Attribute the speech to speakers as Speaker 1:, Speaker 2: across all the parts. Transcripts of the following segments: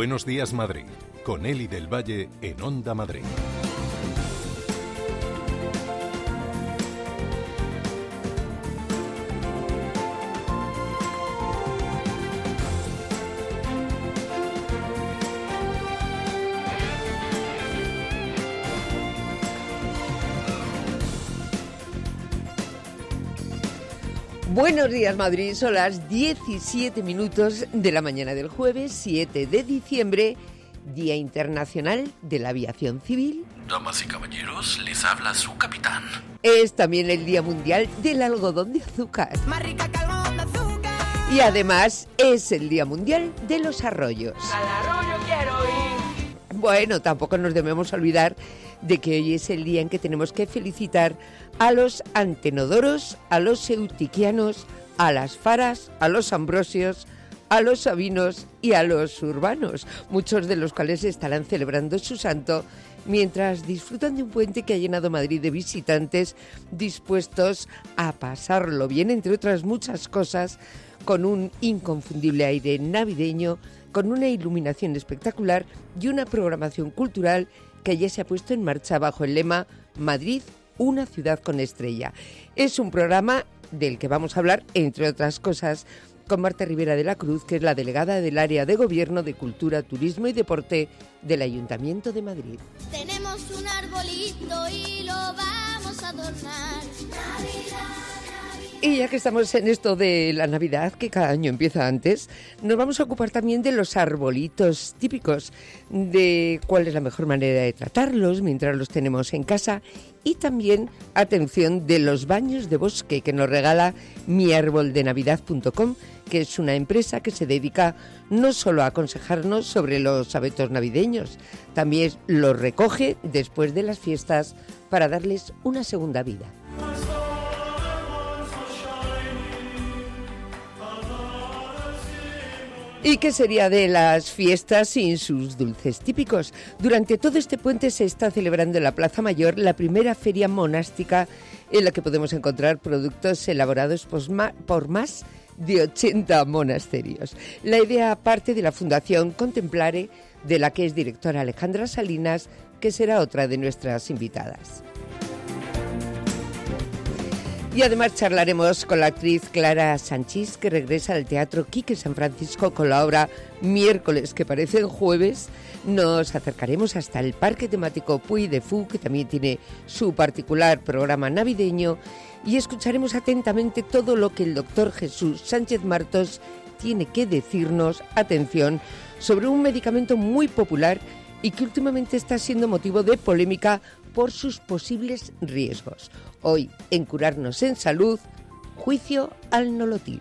Speaker 1: Buenos días, Madrid, con Eli del Valle en Onda Madrid.
Speaker 2: Buenos días, Madrid. Son las 17 minutos de la mañana del jueves 7 de diciembre, Día Internacional de la Aviación Civil.
Speaker 3: Damas y caballeros, les habla su capitán.
Speaker 2: Es también el Día Mundial del Algodón de Azúcar.
Speaker 4: Más rica que algodón de azúcar.
Speaker 2: Y además es el Día Mundial de los Arroyos.
Speaker 4: Al arroyo quiero ir.
Speaker 2: Bueno, tampoco nos debemos olvidar de que hoy es el día en que tenemos que felicitar a los antenodoros, a los eutiquianos, a las faras, a los ambrosios, a los sabinos y a los urbanos, muchos de los cuales estarán celebrando su santo mientras disfrutan de un puente que ha llenado Madrid de visitantes dispuestos a pasarlo bien, entre otras muchas cosas, con un inconfundible aire navideño, con una iluminación espectacular y una programación cultural que ya se ha puesto en marcha bajo el lema Madrid, una ciudad con estrella. Es un programa del que vamos a hablar, entre otras cosas, con Marta Rivera de la Cruz, que es la delegada del Área de Gobierno de Cultura, Turismo y Deporte del Ayuntamiento de Madrid.
Speaker 5: Tenemos un arbolito y lo vamos a adornar. Navidad.
Speaker 2: Y ya que estamos en esto de la Navidad, que cada año empieza antes, nos vamos a ocupar también de los arbolitos típicos, de cuál es la mejor manera de tratarlos mientras los tenemos en casa y también, atención, de los baños de bosque que nos regala miarboldenavidad.com, que es una empresa que se dedica no solo a aconsejarnos sobre los abetos navideños, también los recoge después de las fiestas para darles una segunda vida. ¿Y qué sería de las fiestas sin sus dulces típicos? Durante todo este puente se está celebrando en la Plaza Mayor la primera feria monástica en la que podemos encontrar productos elaborados por más de 80 monasterios. La idea parte de la Fundación Contemplare, de la que es directora Alejandra Salinas, que será otra de nuestras invitadas. Y además charlaremos con la actriz Clara Sanchís, que regresa al Teatro Quique San Francisco con la obra Miércoles, que parece jueves. Nos acercaremos hasta el parque temático Puy de Fou, que también tiene su particular programa navideño, y escucharemos atentamente todo lo que el doctor Jesús Sánchez Martos tiene que decirnos, atención, sobre un medicamento muy popular y que últimamente está siendo motivo de polémica por sus posibles riesgos. Hoy, en Curarnos en Salud, juicio al Nolotil.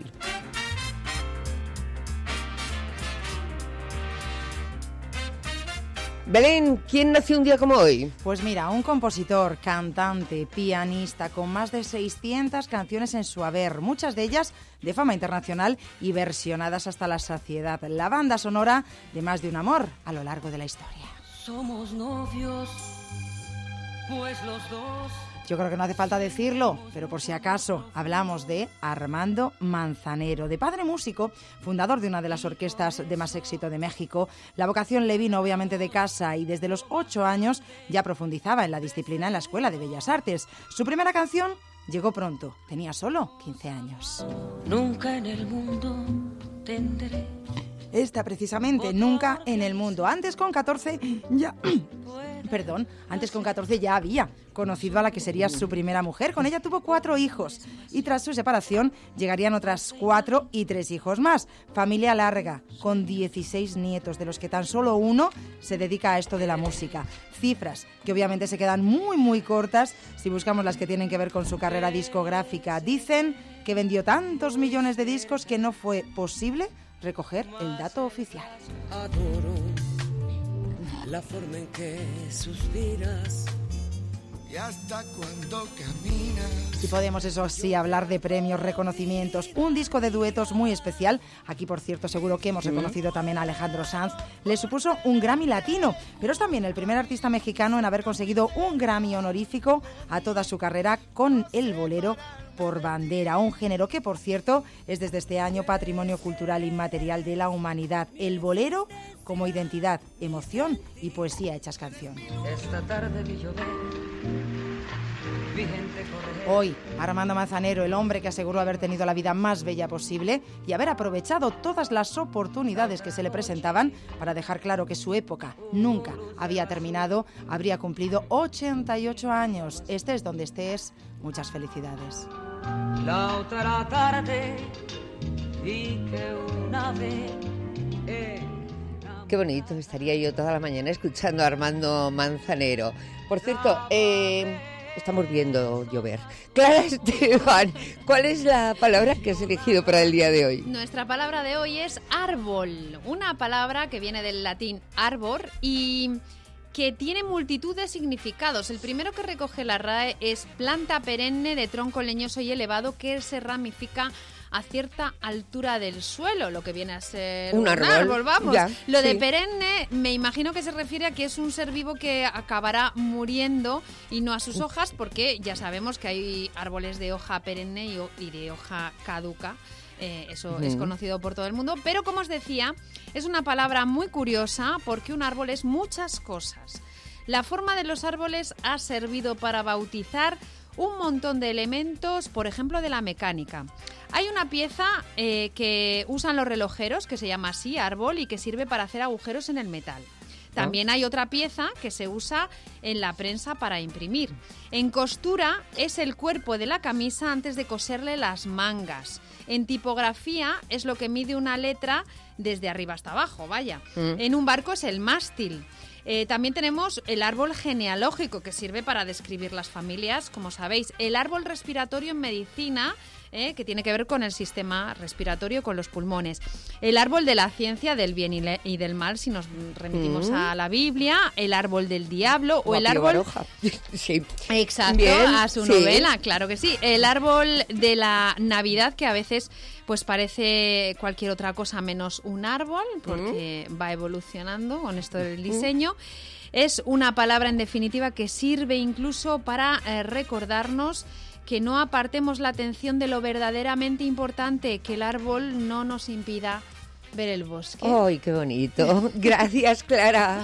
Speaker 2: Belén, ¿quién nació un día como hoy?
Speaker 6: Pues mira, un compositor, cantante, pianista, con más de 600 canciones en su haber, muchas de ellas de fama internacional y versionadas hasta la saciedad. La banda sonora de Más de un amor a lo largo de la historia.
Speaker 4: Somos novios, pues los dos.
Speaker 6: Yo creo que no hace falta decirlo, pero por si acaso hablamos de Armando Manzanero. De padre músico, fundador de una de las orquestas de más éxito de México, la vocación le vino obviamente de casa y desde los 8 años ya profundizaba en la disciplina en la Escuela de Bellas Artes. Su primera canción llegó pronto, tenía solo 15 años.
Speaker 4: Nunca en el mundo tendré.
Speaker 6: Esta precisamente, Nunca en el mundo. Antes con 14 ya... antes con 14 ya había conocido a la que sería su primera mujer. Con ella tuvo 4 hijos y tras su separación llegarían otras 4 y 3 hijos más. Familia larga, con 16 nietos, de los que tan solo uno se dedica a esto de la música. Cifras que obviamente se quedan muy muy cortas si buscamos las que tienen que ver con su carrera discográfica. Dicen que vendió tantos millones de discos que no fue posible recoger el dato oficial.
Speaker 7: Adoro la forma en que suspiras y hasta cuando caminas.
Speaker 6: Si podemos, eso sí, hablar de premios, reconocimientos, un disco de duetos muy especial. Aquí, por cierto, seguro que hemos reconocido también a Alejandro Sanz. Le supuso un Grammy latino, pero es también el primer artista mexicano en haber conseguido un Grammy honorífico a toda su carrera con el bolero por bandera, un género que, por cierto, es desde este año Patrimonio Cultural Inmaterial de la Humanidad. El bolero como identidad, emoción y poesía hechas canción.
Speaker 4: Esta tarde vi llover, vi gente correr.
Speaker 6: Hoy, Armando Manzanero, el hombre que aseguró haber tenido la vida más bella posible y haber aprovechado todas las oportunidades que se le presentaban para dejar claro que su época nunca había terminado, habría cumplido 88 años. Estés donde estés, muchas felicidades.
Speaker 4: La otra tarde vi que una vez...
Speaker 2: Qué bonito, estaría yo toda la mañana escuchando a Armando Manzanero. Por cierto, estamos viendo llover. Clara Esteban, ¿cuál es la palabra que has elegido para el día de hoy?
Speaker 8: Nuestra palabra de hoy es árbol, una palabra que viene del latín arbor y que tiene multitud de significados. El primero que recoge la RAE es planta perenne de tronco leñoso y elevado que se ramifica a cierta altura del suelo, lo que viene a ser un árbol, vamos. Ya, lo de perenne me imagino que se refiere a que es un ser vivo que acabará muriendo y no a sus hojas, porque ya sabemos que hay árboles de hoja perenne y de hoja caduca. Eso es conocido por todo el mundo, pero como os decía, es una palabra muy curiosa porque un árbol es muchas cosas. La forma de los árboles ha servido para bautizar un montón de elementos, por ejemplo, de la mecánica. Hay una pieza que usan los relojeros, que se llama así, árbol, y que sirve para hacer agujeros en el metal. También hay otra pieza que se usa en la prensa para imprimir. En costura es el cuerpo de la camisa antes de coserle las mangas. En tipografía es lo que mide una letra desde arriba hasta abajo, vaya. En un barco es el mástil. También tenemos el árbol genealógico, que sirve para describir las familias, como sabéis. El árbol respiratorio en medicina, que tiene que ver con el sistema respiratorio, con los pulmones. El árbol de la ciencia del bien y del mal, si nos remitimos a la Biblia. El árbol del diablo o el árbol...
Speaker 2: Baroja. Sí.
Speaker 8: Exacto,
Speaker 2: Bien,
Speaker 8: a su novela, claro que sí. El árbol de la Navidad, que a veces pues parece cualquier otra cosa menos un árbol, porque va evolucionando con esto del diseño. Es una palabra, en definitiva, que sirve incluso para recordarnos que no apartemos la atención de lo verdaderamente importante, que el árbol no nos impida ver el bosque.
Speaker 2: ¡Ay, qué bonito! Gracias, Clara.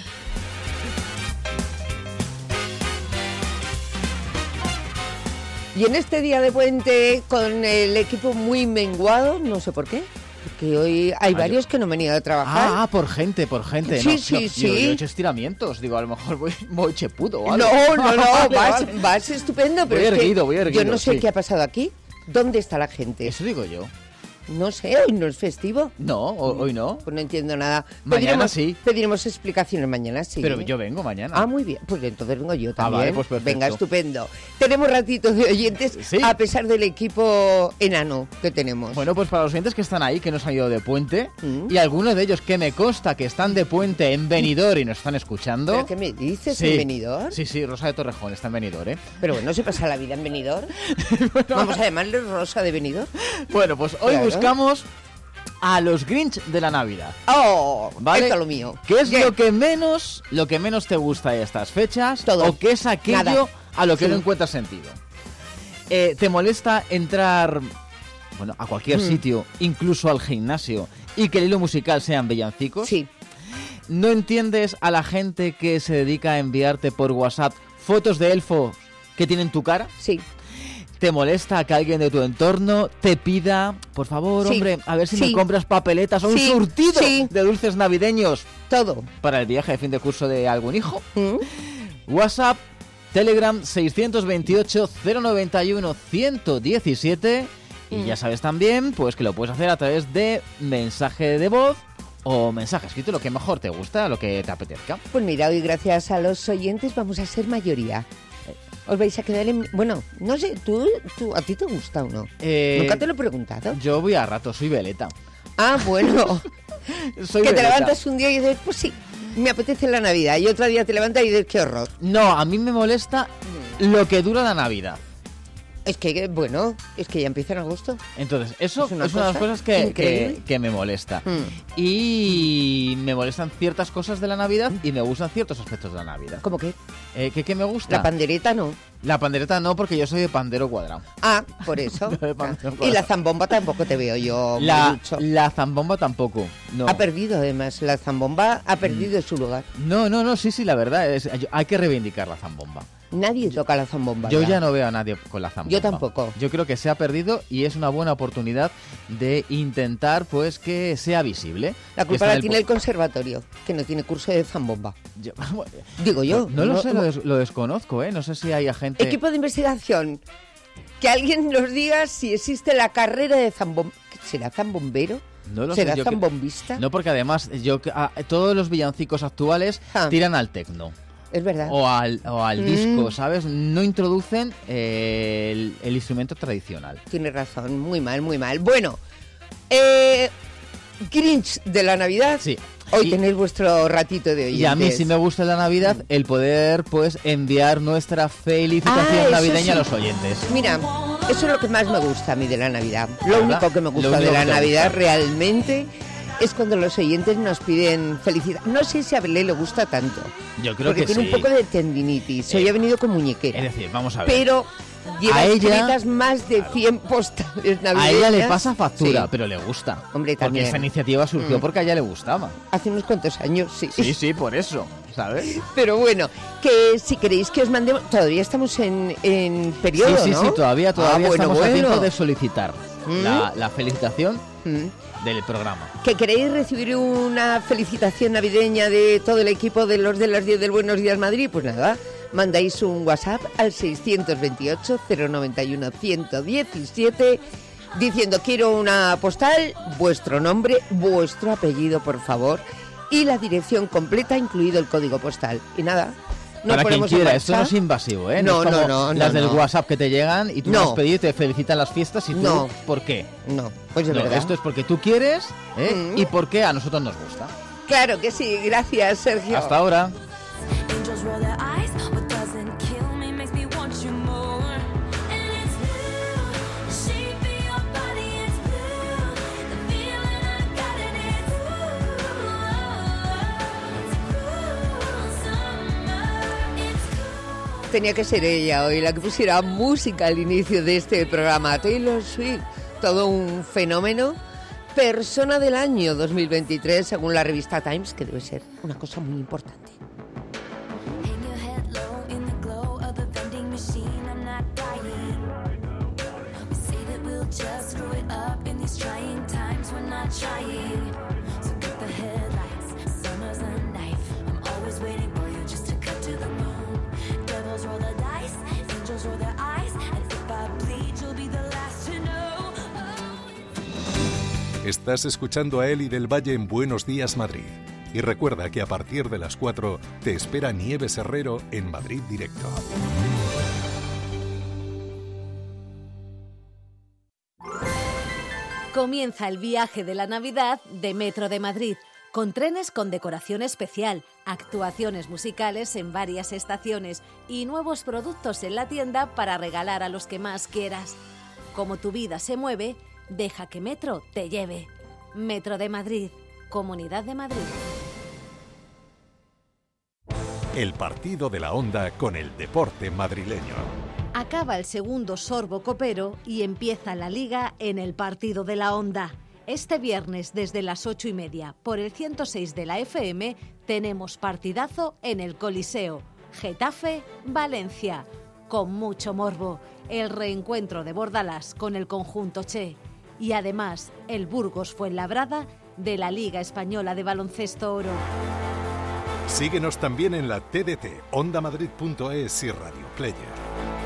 Speaker 2: Y en este día de puente, con el equipo muy menguado, no sé por qué, porque hoy hay varios que no han venido a trabajar.
Speaker 9: Ah, por gente.
Speaker 2: Sí, sí.
Speaker 9: Yo he hecho estiramientos, digo, a lo mejor voy chepudo o algo.
Speaker 2: No, vas estupendo, pero
Speaker 9: voy erguido,
Speaker 2: yo no sé qué ha pasado aquí. ¿Dónde está la gente?
Speaker 9: Eso digo yo.
Speaker 2: No sé, hoy no es festivo.
Speaker 9: No, hoy no.
Speaker 2: Pues no entiendo nada.
Speaker 9: Mañana sí.
Speaker 2: Pediremos explicaciones mañana, sí.
Speaker 9: Pero yo vengo mañana.
Speaker 2: Ah, muy bien. Pues entonces vengo yo también.
Speaker 9: Vale, pues perfecto.
Speaker 2: Venga, estupendo. Tenemos ratitos de oyentes,
Speaker 9: ¿Sí?
Speaker 2: A pesar del equipo enano que tenemos.
Speaker 9: Bueno, pues para los oyentes que están ahí, que nos han ido de puente, y algunos de ellos que me consta que están de puente en Benidorm y nos están escuchando.
Speaker 2: ¿Pero qué me dices,
Speaker 9: sí.
Speaker 2: en Benidorm?
Speaker 9: Sí, Rosa de Torrejón está en Benidorm, ¿eh?
Speaker 2: Pero bueno, ¿se pasa la vida en Benidorm? Vamos a llamarle Rosa de Benidorm.
Speaker 9: Bueno, pues hoy buscamos a los Grinch de la Navidad.
Speaker 2: ¡Oh!
Speaker 9: ¿Vale?
Speaker 2: Esto es lo mío.
Speaker 9: ¿Qué es lo que menos te gusta de estas fechas?
Speaker 2: Todo.
Speaker 9: ¿O qué es aquello
Speaker 2: Nada.
Speaker 9: a lo que no encuentras sentido? ¿Te molesta entrar a cualquier sitio, incluso al gimnasio, y que el hilo musical sean villancicos?
Speaker 2: Sí.
Speaker 9: ¿No entiendes a la gente que se dedica a enviarte por WhatsApp fotos de elfos que tienen tu cara?
Speaker 2: Sí.
Speaker 9: ¿Te molesta que alguien de tu entorno te pida, por favor, hombre, a ver si me compras papeletas o un surtido de dulces navideños?
Speaker 2: Todo.
Speaker 9: Para el viaje de fin de curso de algún hijo. WhatsApp, Telegram 628-091-117. Y ya sabes también pues que lo puedes hacer a través de mensaje de voz o mensaje escrito, lo que mejor te gusta, lo que te apetezca.
Speaker 2: Pues mira, hoy gracias a los oyentes vamos a ser mayoría. Os vais a quedar en... Bueno, no sé, ¿tú ¿a ti te gusta o no? Nunca te lo he preguntado.
Speaker 9: Yo voy a rato, soy veleta.
Speaker 2: Ah, bueno.
Speaker 9: Soy
Speaker 2: que
Speaker 9: veleta.
Speaker 2: Te levantas un día y dices, pues sí, me apetece la Navidad. Y otro día te levantas y dices, qué horror.
Speaker 9: No, a mí me molesta lo que dura la Navidad.
Speaker 2: Es que, bueno, es que ya empieza en agosto.
Speaker 9: Entonces, eso
Speaker 2: Es una
Speaker 9: es una de las
Speaker 2: cosa
Speaker 9: cosas que
Speaker 2: increíble.
Speaker 9: me molesta.
Speaker 2: Mm.
Speaker 9: Y me molestan ciertas cosas de la Navidad y me gustan ciertos aspectos de la Navidad.
Speaker 2: ¿Cómo que?
Speaker 9: ¿Qué me gusta?
Speaker 2: La pandereta no.
Speaker 9: La pandereta no, porque yo soy de pandero cuadrado.
Speaker 2: Ah, por eso.
Speaker 9: De pandero
Speaker 2: Y
Speaker 9: cuadrado.
Speaker 2: la zambomba tampoco te veo yo
Speaker 9: La,
Speaker 2: mucho.
Speaker 9: la zambomba tampoco. No.
Speaker 2: Ha perdido, además. La zambomba ha perdido su lugar.
Speaker 9: No, sí, la verdad es hay que reivindicar la zambomba.
Speaker 2: Nadie toca la zambomba.
Speaker 9: Yo ya no veo a nadie con la zambomba.
Speaker 2: Yo tampoco.
Speaker 9: Yo creo que se ha perdido y es una buena oportunidad de intentar pues que sea visible.
Speaker 2: La
Speaker 9: Que
Speaker 2: culpa
Speaker 9: está
Speaker 2: la
Speaker 9: en
Speaker 2: tiene el conservatorio, que no tiene curso de zambomba.
Speaker 9: Yo-
Speaker 2: Digo yo.
Speaker 9: No lo sé, lo desconozco, ¿eh? No sé si hay gente...
Speaker 2: Equipo de investigación. Que alguien nos diga si existe la carrera de zambomba. ¿Será zambombero?
Speaker 9: No lo sé,
Speaker 2: ¿Será
Speaker 9: yo que-
Speaker 2: zambombista?
Speaker 9: No, porque además todos los villancicos actuales
Speaker 2: Ah.
Speaker 9: tiran al tecno.
Speaker 2: Es verdad.
Speaker 9: O al disco, ¿sabes? No introducen el instrumento tradicional.
Speaker 2: Tiene razón, muy mal, muy mal. Bueno, Grinch de la Navidad.
Speaker 9: Sí.
Speaker 2: Hoy
Speaker 9: Y-
Speaker 2: tenéis vuestro ratito de oyentes.
Speaker 9: Y a mí sí me gusta la Navidad el poder pues enviar nuestra felicitación
Speaker 2: eso
Speaker 9: navideña
Speaker 2: sí.
Speaker 9: a los oyentes.
Speaker 2: Mira, eso es lo que más me gusta a mí de la Navidad. Lo
Speaker 9: ¿Verdad?
Speaker 2: único que me
Speaker 9: Lo
Speaker 2: gusta
Speaker 9: único
Speaker 2: de la
Speaker 9: que te
Speaker 2: Navidad
Speaker 9: gusta.
Speaker 2: realmente es cuando los oyentes nos piden felicidad. No sé si a Belé le gusta tanto.
Speaker 9: Yo creo
Speaker 2: porque
Speaker 9: que
Speaker 2: tiene
Speaker 9: sí.
Speaker 2: un poco de tendinitis. Hoy ha venido con muñequera.
Speaker 9: Es decir, vamos a ver.
Speaker 2: Pero lleva
Speaker 9: A ella-
Speaker 2: escritas más de 100 postales navideñas.
Speaker 9: A ella le pasa factura,
Speaker 2: Sí,
Speaker 9: pero le gusta.
Speaker 2: Hombre,
Speaker 9: porque
Speaker 2: también.
Speaker 9: esta iniciativa surgió
Speaker 2: Mm.
Speaker 9: porque a ella le gustaba.
Speaker 2: hace unos cuantos años, sí.
Speaker 9: Sí, por eso, ¿sabes?
Speaker 2: Pero bueno, que si queréis que os mandemos... Todavía estamos en periodo,
Speaker 9: sí,
Speaker 2: ¿no?
Speaker 9: todavía
Speaker 2: bueno,
Speaker 9: estamos a
Speaker 2: bueno.
Speaker 9: tiempo de solicitar
Speaker 2: ¿Mm?
Speaker 9: la felicitación del programa.
Speaker 2: ¿Que queréis recibir una felicitación navideña de todo el equipo de los 10 del Buenos Días Madrid? Pues nada, mandáis un WhatsApp al 628-091-117 diciendo quiero una postal, vuestro nombre, vuestro apellido, por favor, y la dirección completa, incluido el código postal. Y nada, nos
Speaker 9: Para quien
Speaker 2: ponemos en
Speaker 9: quiera, esto no
Speaker 2: marcha.
Speaker 9: es invasivo, ¿eh?
Speaker 2: No,
Speaker 9: es como
Speaker 2: no,
Speaker 9: las del
Speaker 2: no.
Speaker 9: WhatsApp que te llegan y tú
Speaker 2: No.
Speaker 9: lo has pedido y te felicitan las fiestas y tú,
Speaker 2: No.
Speaker 9: ¿por qué?
Speaker 2: No, pues de
Speaker 9: No,
Speaker 2: verdad.
Speaker 9: esto es porque tú quieres y porque a nosotros nos gusta.
Speaker 2: Claro que sí, gracias, Sergio.
Speaker 9: Hasta ahora.
Speaker 10: Angels roll their eyes. What doesn't kill me makes me want you more. And it's blue, the shape of your body is blue. The feeling I got in it, it's cruel summer. It's
Speaker 2: Tenía que ser ella hoy la que pusiera música al inicio de este programa. Taylor Swift, todo un fenómeno. Persona del año 2023, según la revista Times, que debe ser una cosa muy importante.
Speaker 10: hang your head low in the glow of the vending machine. I'm not dying. We say that we'll just screw it up in these trying times. We're not trying. So cut the headlights. Summer's a knife. I'm always waiting for you just to cut to the bone. Devils roll the dice. Angels roll their eyes. And if I bleed, you'll be the last to know.
Speaker 1: Estás escuchando a Eli del Valle en Buenos Días Madrid. Y recuerda que a partir de las 4 te espera Nieves Herrero en Madrid Directo.
Speaker 11: Comienza el viaje de la Navidad de Metro de Madrid, con trenes con decoración especial, actuaciones musicales en varias estaciones y nuevos productos en la tienda para regalar a los que más quieras. Como tu vida se mueve, deja que Metro te lleve. Metro de Madrid, Comunidad de Madrid.
Speaker 1: El partido de la Onda con el deporte madrileño.
Speaker 11: Acaba el segundo sorbo copero y empieza la Liga en el partido de la Onda. Este viernes desde las 8:30 por el 106 de la FM tenemos partidazo en el Coliseo. Getafe-Valencia. Con mucho morbo, el reencuentro de Bordalás con el conjunto Che. Y además el Burgos Fuenlabrada de la Liga Española de Baloncesto Oro.
Speaker 1: Síguenos también en la TDT, ondamadrid.es y Radio Player.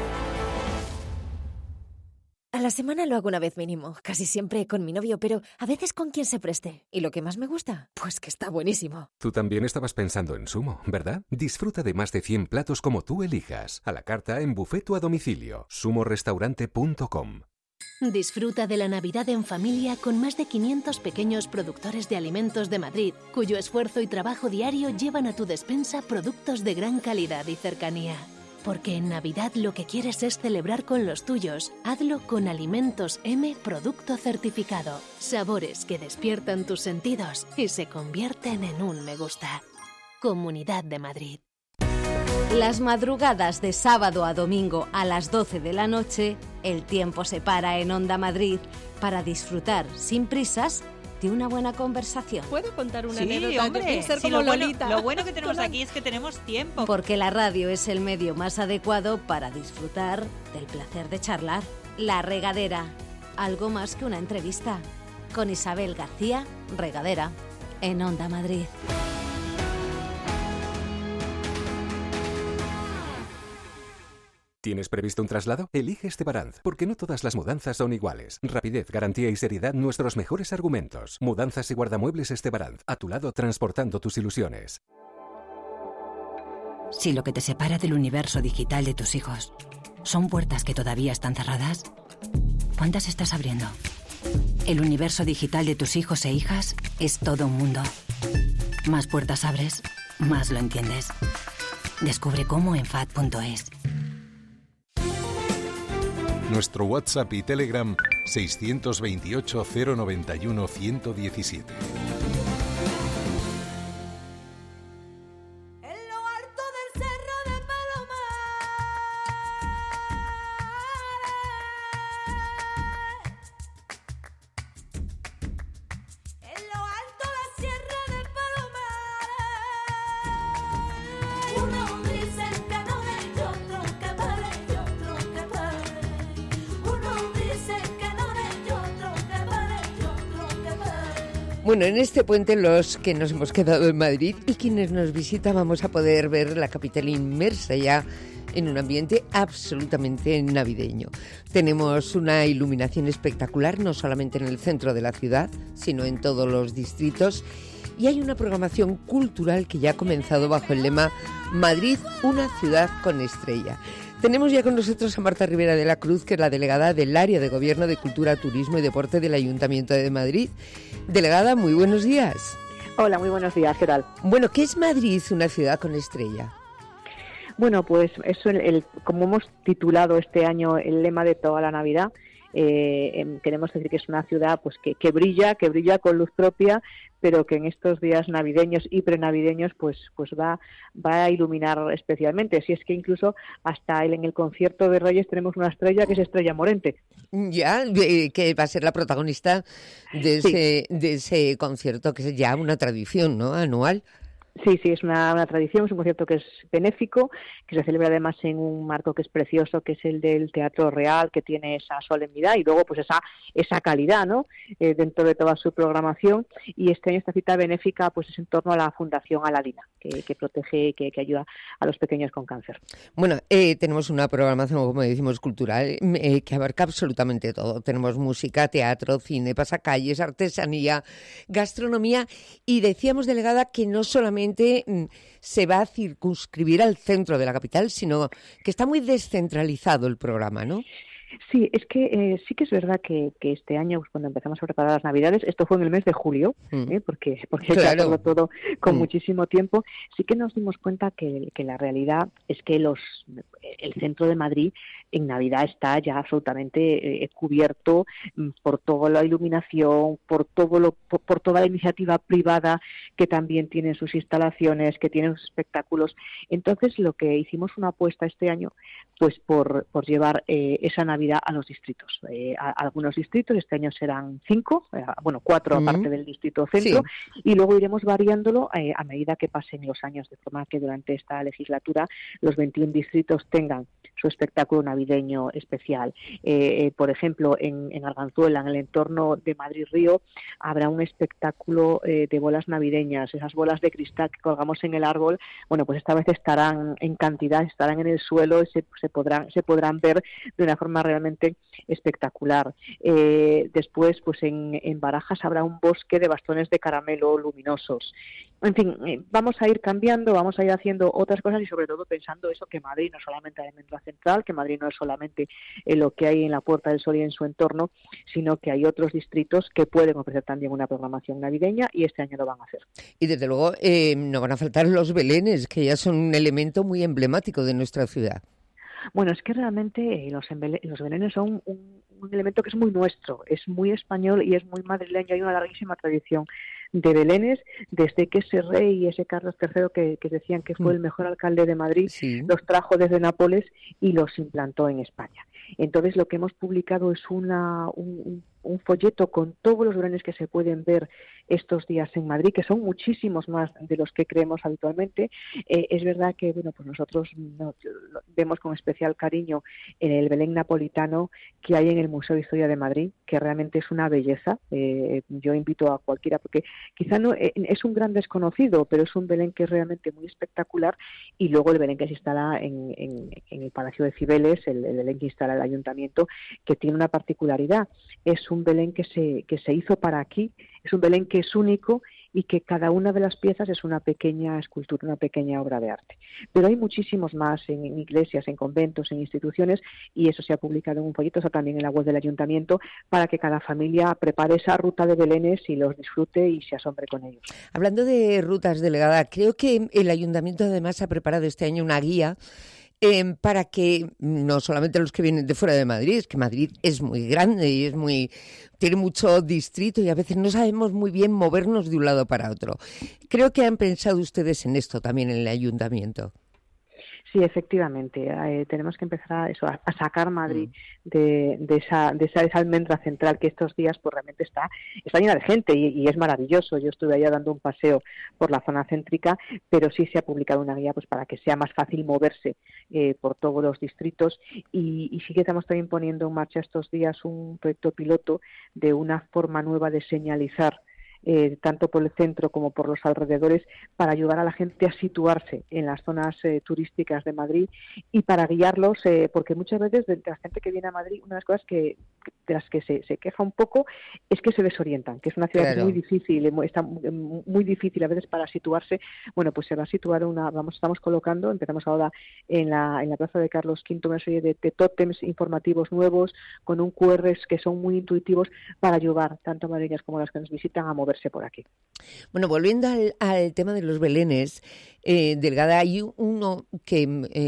Speaker 12: A la semana lo hago una vez mínimo, casi siempre con mi novio, pero a veces con quien se preste. ¿Y lo que más me gusta? Pues que está buenísimo.
Speaker 13: Tú también estabas pensando en Sumo, ¿verdad? Disfruta de más de 100 platos como tú elijas, a la carta, en buffet o a domicilio. sumorestaurante.com.
Speaker 14: Disfruta de la Navidad en familia con más de 500 pequeños productores de alimentos de Madrid, cuyo esfuerzo y trabajo diario llevan a tu despensa productos de gran calidad y cercanía. Porque en Navidad lo que quieres es celebrar con los tuyos. Hazlo con Alimentos M Producto Certificado. Sabores que despiertan tus sentidos y se convierten en un me gusta. Comunidad de Madrid.
Speaker 11: Las madrugadas de sábado a domingo a las 12 de la noche, el tiempo se para en Onda Madrid para disfrutar sin prisas de una buena conversación.
Speaker 15: ¿Puedo contar una
Speaker 16: Sí,
Speaker 15: anécdota?
Speaker 16: hombre,
Speaker 15: Yo quiero ser
Speaker 16: sí,
Speaker 15: como
Speaker 16: lo
Speaker 15: Lolita.
Speaker 16: bueno que tenemos aquí es que tenemos tiempo.
Speaker 11: Porque la radio es el medio más adecuado para disfrutar del placer de charlar. La Regadera, algo más que una entrevista. Con Isabel García Regadera, en Onda Madrid.
Speaker 13: ¿Tienes previsto un traslado? Elige Estebaranz, porque no todas las mudanzas son iguales. Rapidez, garantía y seriedad, nuestros mejores argumentos. Mudanzas y guardamuebles Estebaranz, a tu lado transportando tus ilusiones.
Speaker 17: Si lo que te separa del universo digital de tus hijos son puertas que todavía están cerradas, ¿cuántas estás abriendo? El universo digital de tus hijos e hijas es todo un mundo. Más puertas abres, más lo entiendes. Descubre cómo en FAD.es.
Speaker 1: Nuestro WhatsApp y Telegram 628 091 117.
Speaker 2: Bueno, en este puente los que nos hemos quedado en Madrid y quienes nos visitan vamos a poder ver la capital inmersa ya en un ambiente absolutamente navideño. Tenemos una iluminación espectacular, no solamente en el centro de la ciudad, sino en todos los distritos. Y hay una programación cultural que ya ha comenzado bajo el lema Madrid, una ciudad con estrella. Tenemos ya con nosotros a Marta Rivera de la Cruz, que es la delegada del Área de Gobierno de Cultura, Turismo y Deporte del Ayuntamiento de Madrid. Delegada, muy buenos días.
Speaker 18: Hola, muy buenos días, ¿qué tal?
Speaker 2: Bueno, ¿qué es Madrid, una ciudad con estrella?
Speaker 18: Bueno, pues eso, como hemos titulado este año el lema de toda la Navidad, queremos decir que es una ciudad pues que brilla con luz propia, pero que en estos días navideños y prenavideños pues va a iluminar especialmente. Si es que incluso hasta en el concierto de Reyes tenemos una estrella que es Estrella Morente.
Speaker 2: Ya, que va a ser la protagonista de ese concierto, que es ya una tradición, ¿no?, anual.
Speaker 18: Sí, es una tradición, es un concierto que es benéfico, que se celebra además en un marco que es precioso, que es el del Teatro Real, que tiene esa solemnidad y luego pues esa calidad, ¿no?, dentro de toda su programación. Y este año esta cita benéfica pues es en torno a la Fundación Aladina, que protege, que ayuda a los pequeños con cáncer.
Speaker 2: Bueno, tenemos una programación, como decimos, cultural, que abarca absolutamente todo. Tenemos música, teatro, cine, pasacalles, artesanía, gastronomía, y decíamos, delegada, que no solamente se va a circunscribir al centro de la capital, sino que está muy descentralizado el programa, ¿no?
Speaker 18: Sí, es que sí que es verdad que este año, pues, cuando empezamos a preparar las Navidades, esto fue en el mes de julio, porque claro, hay que hacerlo todo con muchísimo tiempo, sí que nos dimos cuenta que la realidad es que el centro de Madrid en Navidad está ya absolutamente cubierto por toda la iluminación, por toda la iniciativa privada que también tiene sus instalaciones, que tienen sus espectáculos. Entonces, lo que hicimos una apuesta este año, pues por llevar esa Navidad a los distritos. A algunos distritos, este año serán 5, 4 aparte del distrito centro, y luego iremos variándolo a medida que pasen los años, de forma que durante esta legislatura los 21 distritos tengan su espectáculo navideño especial. Por ejemplo, en Arganzuela, en el entorno de Madrid-Río, habrá un espectáculo de bolas navideñas, esas bolas de cristal que colgamos en el árbol. Bueno, pues esta vez estarán en cantidad, estarán en el suelo, se podrán ver de una forma realmente espectacular. Después, pues en Barajas habrá un bosque de bastones de caramelo luminosos. En fin, vamos a ir cambiando, vamos a ir haciendo otras cosas y sobre todo pensando eso, que Madrid no solamente hay almendra central, que Madrid no es solamente lo que hay en la Puerta del Sol y en su entorno, sino que hay otros distritos que pueden ofrecer también una programación navideña y este año lo van a hacer.
Speaker 2: Y desde luego no van a faltar los belenes, que ya son un elemento muy emblemático de nuestra ciudad.
Speaker 18: Bueno, es que realmente los belenes son un elemento que es muy nuestro, es muy español y es muy madrileño. Hay una larguísima tradición de belenes desde que ese rey, ese Carlos III, que decían que fue el mejor alcalde de Madrid, los trajo desde Nápoles y los implantó en España. Entonces lo que hemos publicado es un folleto con todos los belenes que se pueden ver estos días en Madrid, que son muchísimos más de los que creemos habitualmente. Es verdad que pues nosotros vemos con especial cariño en el Belén napolitano que hay en el Museo de Historia de Madrid, que realmente es una belleza. Yo invito a cualquiera, porque quizá no es un gran desconocido, pero es un Belén que es realmente muy espectacular. Y luego el Belén que se instala en el Palacio de Cibeles, el Belén que instala el Ayuntamiento, que tiene una particularidad. Es un Belén que se hizo para aquí, es un Belén que es único y que cada una de las piezas es una pequeña escultura, una pequeña obra de arte. Pero hay muchísimos más en iglesias, en conventos, en instituciones, y eso se ha publicado en un folleto, está también en la web del Ayuntamiento, para que cada familia prepare esa ruta de belenes y los disfrute y se asombre con ellos.
Speaker 2: Hablando de rutas, delegada, creo que el Ayuntamiento además ha preparado este año una guía para que no solamente los que vienen de fuera de Madrid, es que Madrid es muy grande y tiene mucho distrito y a veces no sabemos muy bien movernos de un lado para otro. Creo que han pensado ustedes en esto también en el Ayuntamiento.
Speaker 18: Sí, efectivamente. Tenemos que empezar a sacar Madrid de esa almendra central que estos días pues realmente está llena de gente y es maravilloso. Yo estuve allá dando un paseo por la zona céntrica, pero sí se ha publicado una guía pues para que sea más fácil moverse por todos los distritos y sí que estamos también poniendo en marcha estos días un proyecto piloto de una forma nueva de señalizar tanto por el centro como por los alrededores, para ayudar a la gente a situarse en las zonas turísticas de Madrid y para guiarlos, porque muchas veces de la gente que viene a Madrid, una de las cosas de las que se queja un poco es que se desorientan, que es una ciudad muy difícil, está muy difícil a veces para situarse. Bueno, pues se va a situar estamos colocando, empezamos ahora en la plaza de Carlos V, una serie de tótems informativos nuevos con un QR que son muy intuitivos para ayudar tanto a madrileños como a las que nos visitan a moverse por aquí.
Speaker 2: Bueno, volviendo al tema de los belenes, Delgada, hay uno que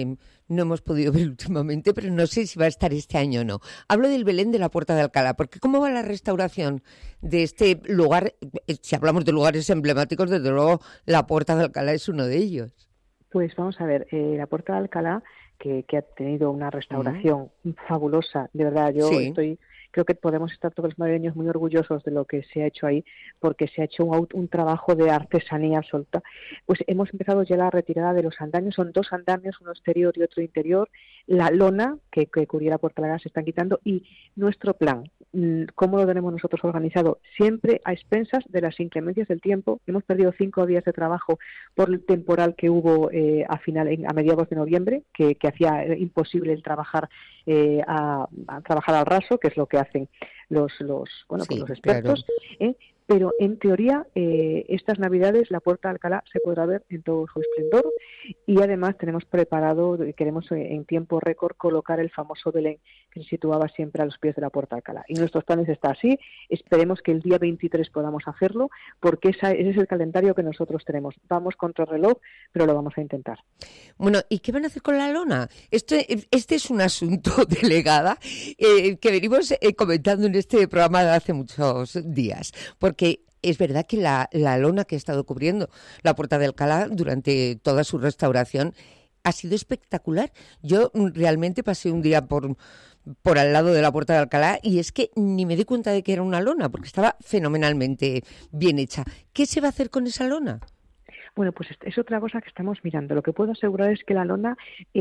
Speaker 2: no hemos podido ver últimamente, pero no sé si va a estar este año o no. Hablo del Belén de la Puerta de Alcalá, porque ¿cómo va la restauración de este lugar? Si hablamos de lugares emblemáticos, desde luego la Puerta de Alcalá es uno de ellos.
Speaker 18: Pues vamos a ver, la Puerta de Alcalá, que ha tenido una restauración fabulosa, de verdad, creo que podemos estar todos los madrileños muy orgullosos de lo que se ha hecho ahí, porque se ha hecho un trabajo de artesanía absoluta. Pues hemos empezado ya la retirada de los andamios, son 2 andamios, uno exterior y otro interior, la lona que cubría la Puerta de Alcalá se están quitando y nuestro plan, ¿cómo lo tenemos nosotros organizado? Siempre a expensas de las inclemencias del tiempo. Hemos perdido 5 días de trabajo por el temporal que hubo a mediados de noviembre, que hacía imposible el trabajar a trabajar al raso, que es lo que hacen los expertos, claro. Pero en teoría estas Navidades la Puerta de Alcalá se podrá ver en todo su esplendor y además tenemos preparado, queremos en tiempo récord colocar el famoso Belén que se situaba siempre a los pies de la Puerta de Alcalá. Y nuestros planes está así, esperemos que el día 23 podamos hacerlo porque ese es el calendario que nosotros tenemos. Vamos contra el reloj, pero lo vamos a intentar.
Speaker 2: Bueno, ¿y qué van a hacer con la lona? Este es un asunto, delegada, que venimos comentando en este programa de hace muchos días, porque es verdad que la lona que ha estado cubriendo la Puerta de Alcalá durante toda su restauración ha sido espectacular. Yo realmente pasé un día por al lado de la Puerta de Alcalá y es que ni me di cuenta de que era una lona porque estaba fenomenalmente bien hecha. ¿Qué se va a hacer con esa lona?
Speaker 18: Bueno, pues es otra cosa que estamos mirando. Lo que puedo asegurar es que la lona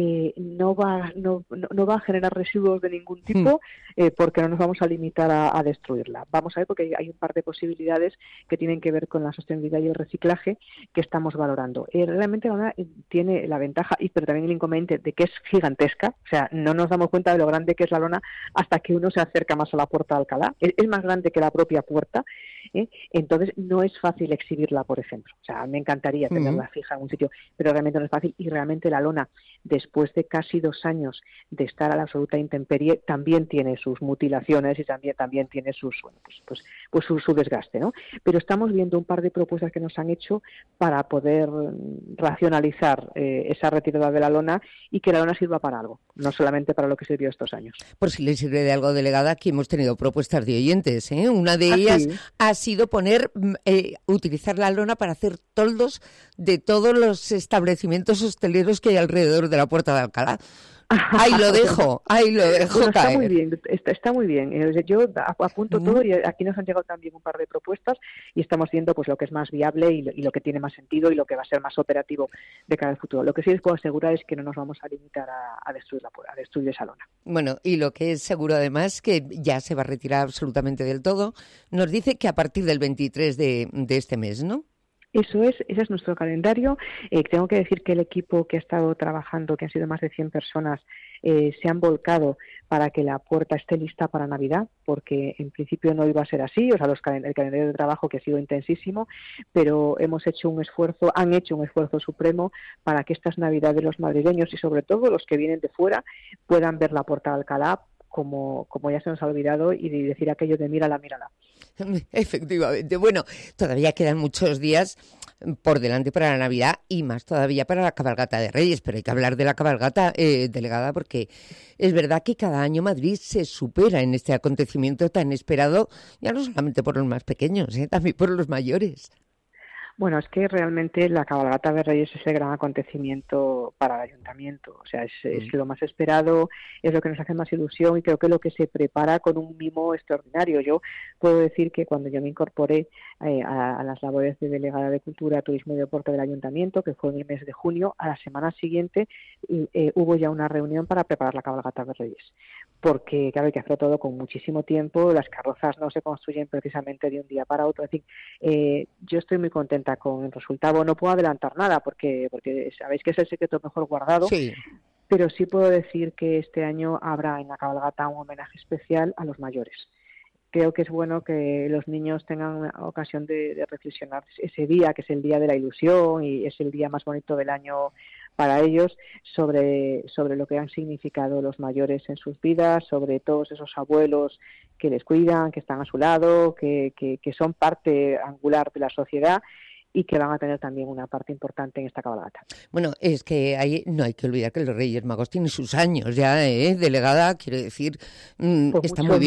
Speaker 18: no va a generar residuos de ningún tipo porque no nos vamos a limitar a destruirla. Vamos a ver porque hay un par de posibilidades que tienen que ver con la sostenibilidad y el reciclaje que estamos valorando. Realmente la lona tiene la ventaja, pero también el inconveniente de que es gigantesca. O sea, no nos damos cuenta de lo grande que es la lona hasta que uno se acerca más a la Puerta de Alcalá. Es más grande que la propia puerta. Entonces no es fácil exhibirla, por ejemplo. O sea, me encantaría tenerla fija en un sitio, pero realmente no es fácil y realmente la lona después de casi 2 años de estar a la absoluta intemperie, también tiene sus mutilaciones y también tiene su desgaste, ¿no? Pero estamos viendo un par de propuestas que nos han hecho para poder racionalizar esa retirada de la lona y que la lona sirva para algo, no solamente para lo que sirvió estos años.
Speaker 2: Por si le sirve de algo, delegada, aquí hemos tenido propuestas de oyentes, ¿eh? Una de ellas ha sido utilizar la lona para hacer toldos de todos los establecimientos hosteleros que hay alrededor de la Puerta de Alcalá. Ahí lo dejo
Speaker 18: bueno,
Speaker 2: caer.
Speaker 18: Está muy bien. Yo apunto todo y aquí nos han llegado también un par de propuestas y estamos viendo pues lo que es más viable y lo que tiene más sentido y lo que va a ser más operativo de cara al futuro. Lo que sí les puedo asegurar es que no nos vamos a limitar a destruir esa lona.
Speaker 2: Bueno, y lo que es seguro además que ya se va a retirar absolutamente del todo, nos dice que a partir del 23 de este mes, ¿no?
Speaker 18: Ese es nuestro calendario. Tengo que decir que el equipo que ha estado trabajando, que han sido más de 100 personas, se han volcado para que la puerta esté lista para Navidad, porque en principio no iba a ser así, o sea, el calendario de trabajo que ha sido intensísimo, pero han hecho un esfuerzo supremo para que estas Navidades los madrileños y sobre todo los que vienen de fuera puedan ver la Puerta de Alcalá como ya se nos ha olvidado y decir aquello de mírala.
Speaker 2: Efectivamente. Bueno, todavía quedan muchos días por delante para la Navidad y más todavía para la cabalgata de Reyes, pero hay que hablar de la cabalgata, delegada, porque es verdad que cada año Madrid se supera en este acontecimiento tan esperado, ya no solamente por los más pequeños, también por los mayores.
Speaker 18: Bueno, es que realmente la cabalgata de Reyes es el gran acontecimiento para el ayuntamiento, o sea, es lo más esperado, es lo que nos hace más ilusión y creo que lo que se prepara con un mimo extraordinario. Yo puedo decir que cuando yo me incorporé a las labores de delegada de Cultura, Turismo y Deporte del ayuntamiento, que fue en el mes de junio, a la semana siguiente hubo ya una reunión para preparar la cabalgata de Reyes, porque claro, hay que hacerlo todo con muchísimo tiempo, las carrozas no se construyen precisamente de un día para otro, es decir, yo estoy muy contenta con el resultado. No puedo adelantar nada porque sabéis que es el secreto mejor guardado, sí. Pero sí puedo decir que este año habrá en la cabalgata un homenaje especial a los mayores. Creo que es bueno que los niños tengan una ocasión de reflexionar ese día, que es el día de la ilusión y es el día más bonito del año para ellos, sobre lo que han significado los mayores en sus vidas, sobre todos esos abuelos que les cuidan, que están a su lado, que son parte angular de la sociedad y que van a tener también una parte importante en esta cabalgata.
Speaker 2: Bueno, es que no hay que olvidar que los Reyes Magos tienen sus años ya, delegada, quiero decir, está muy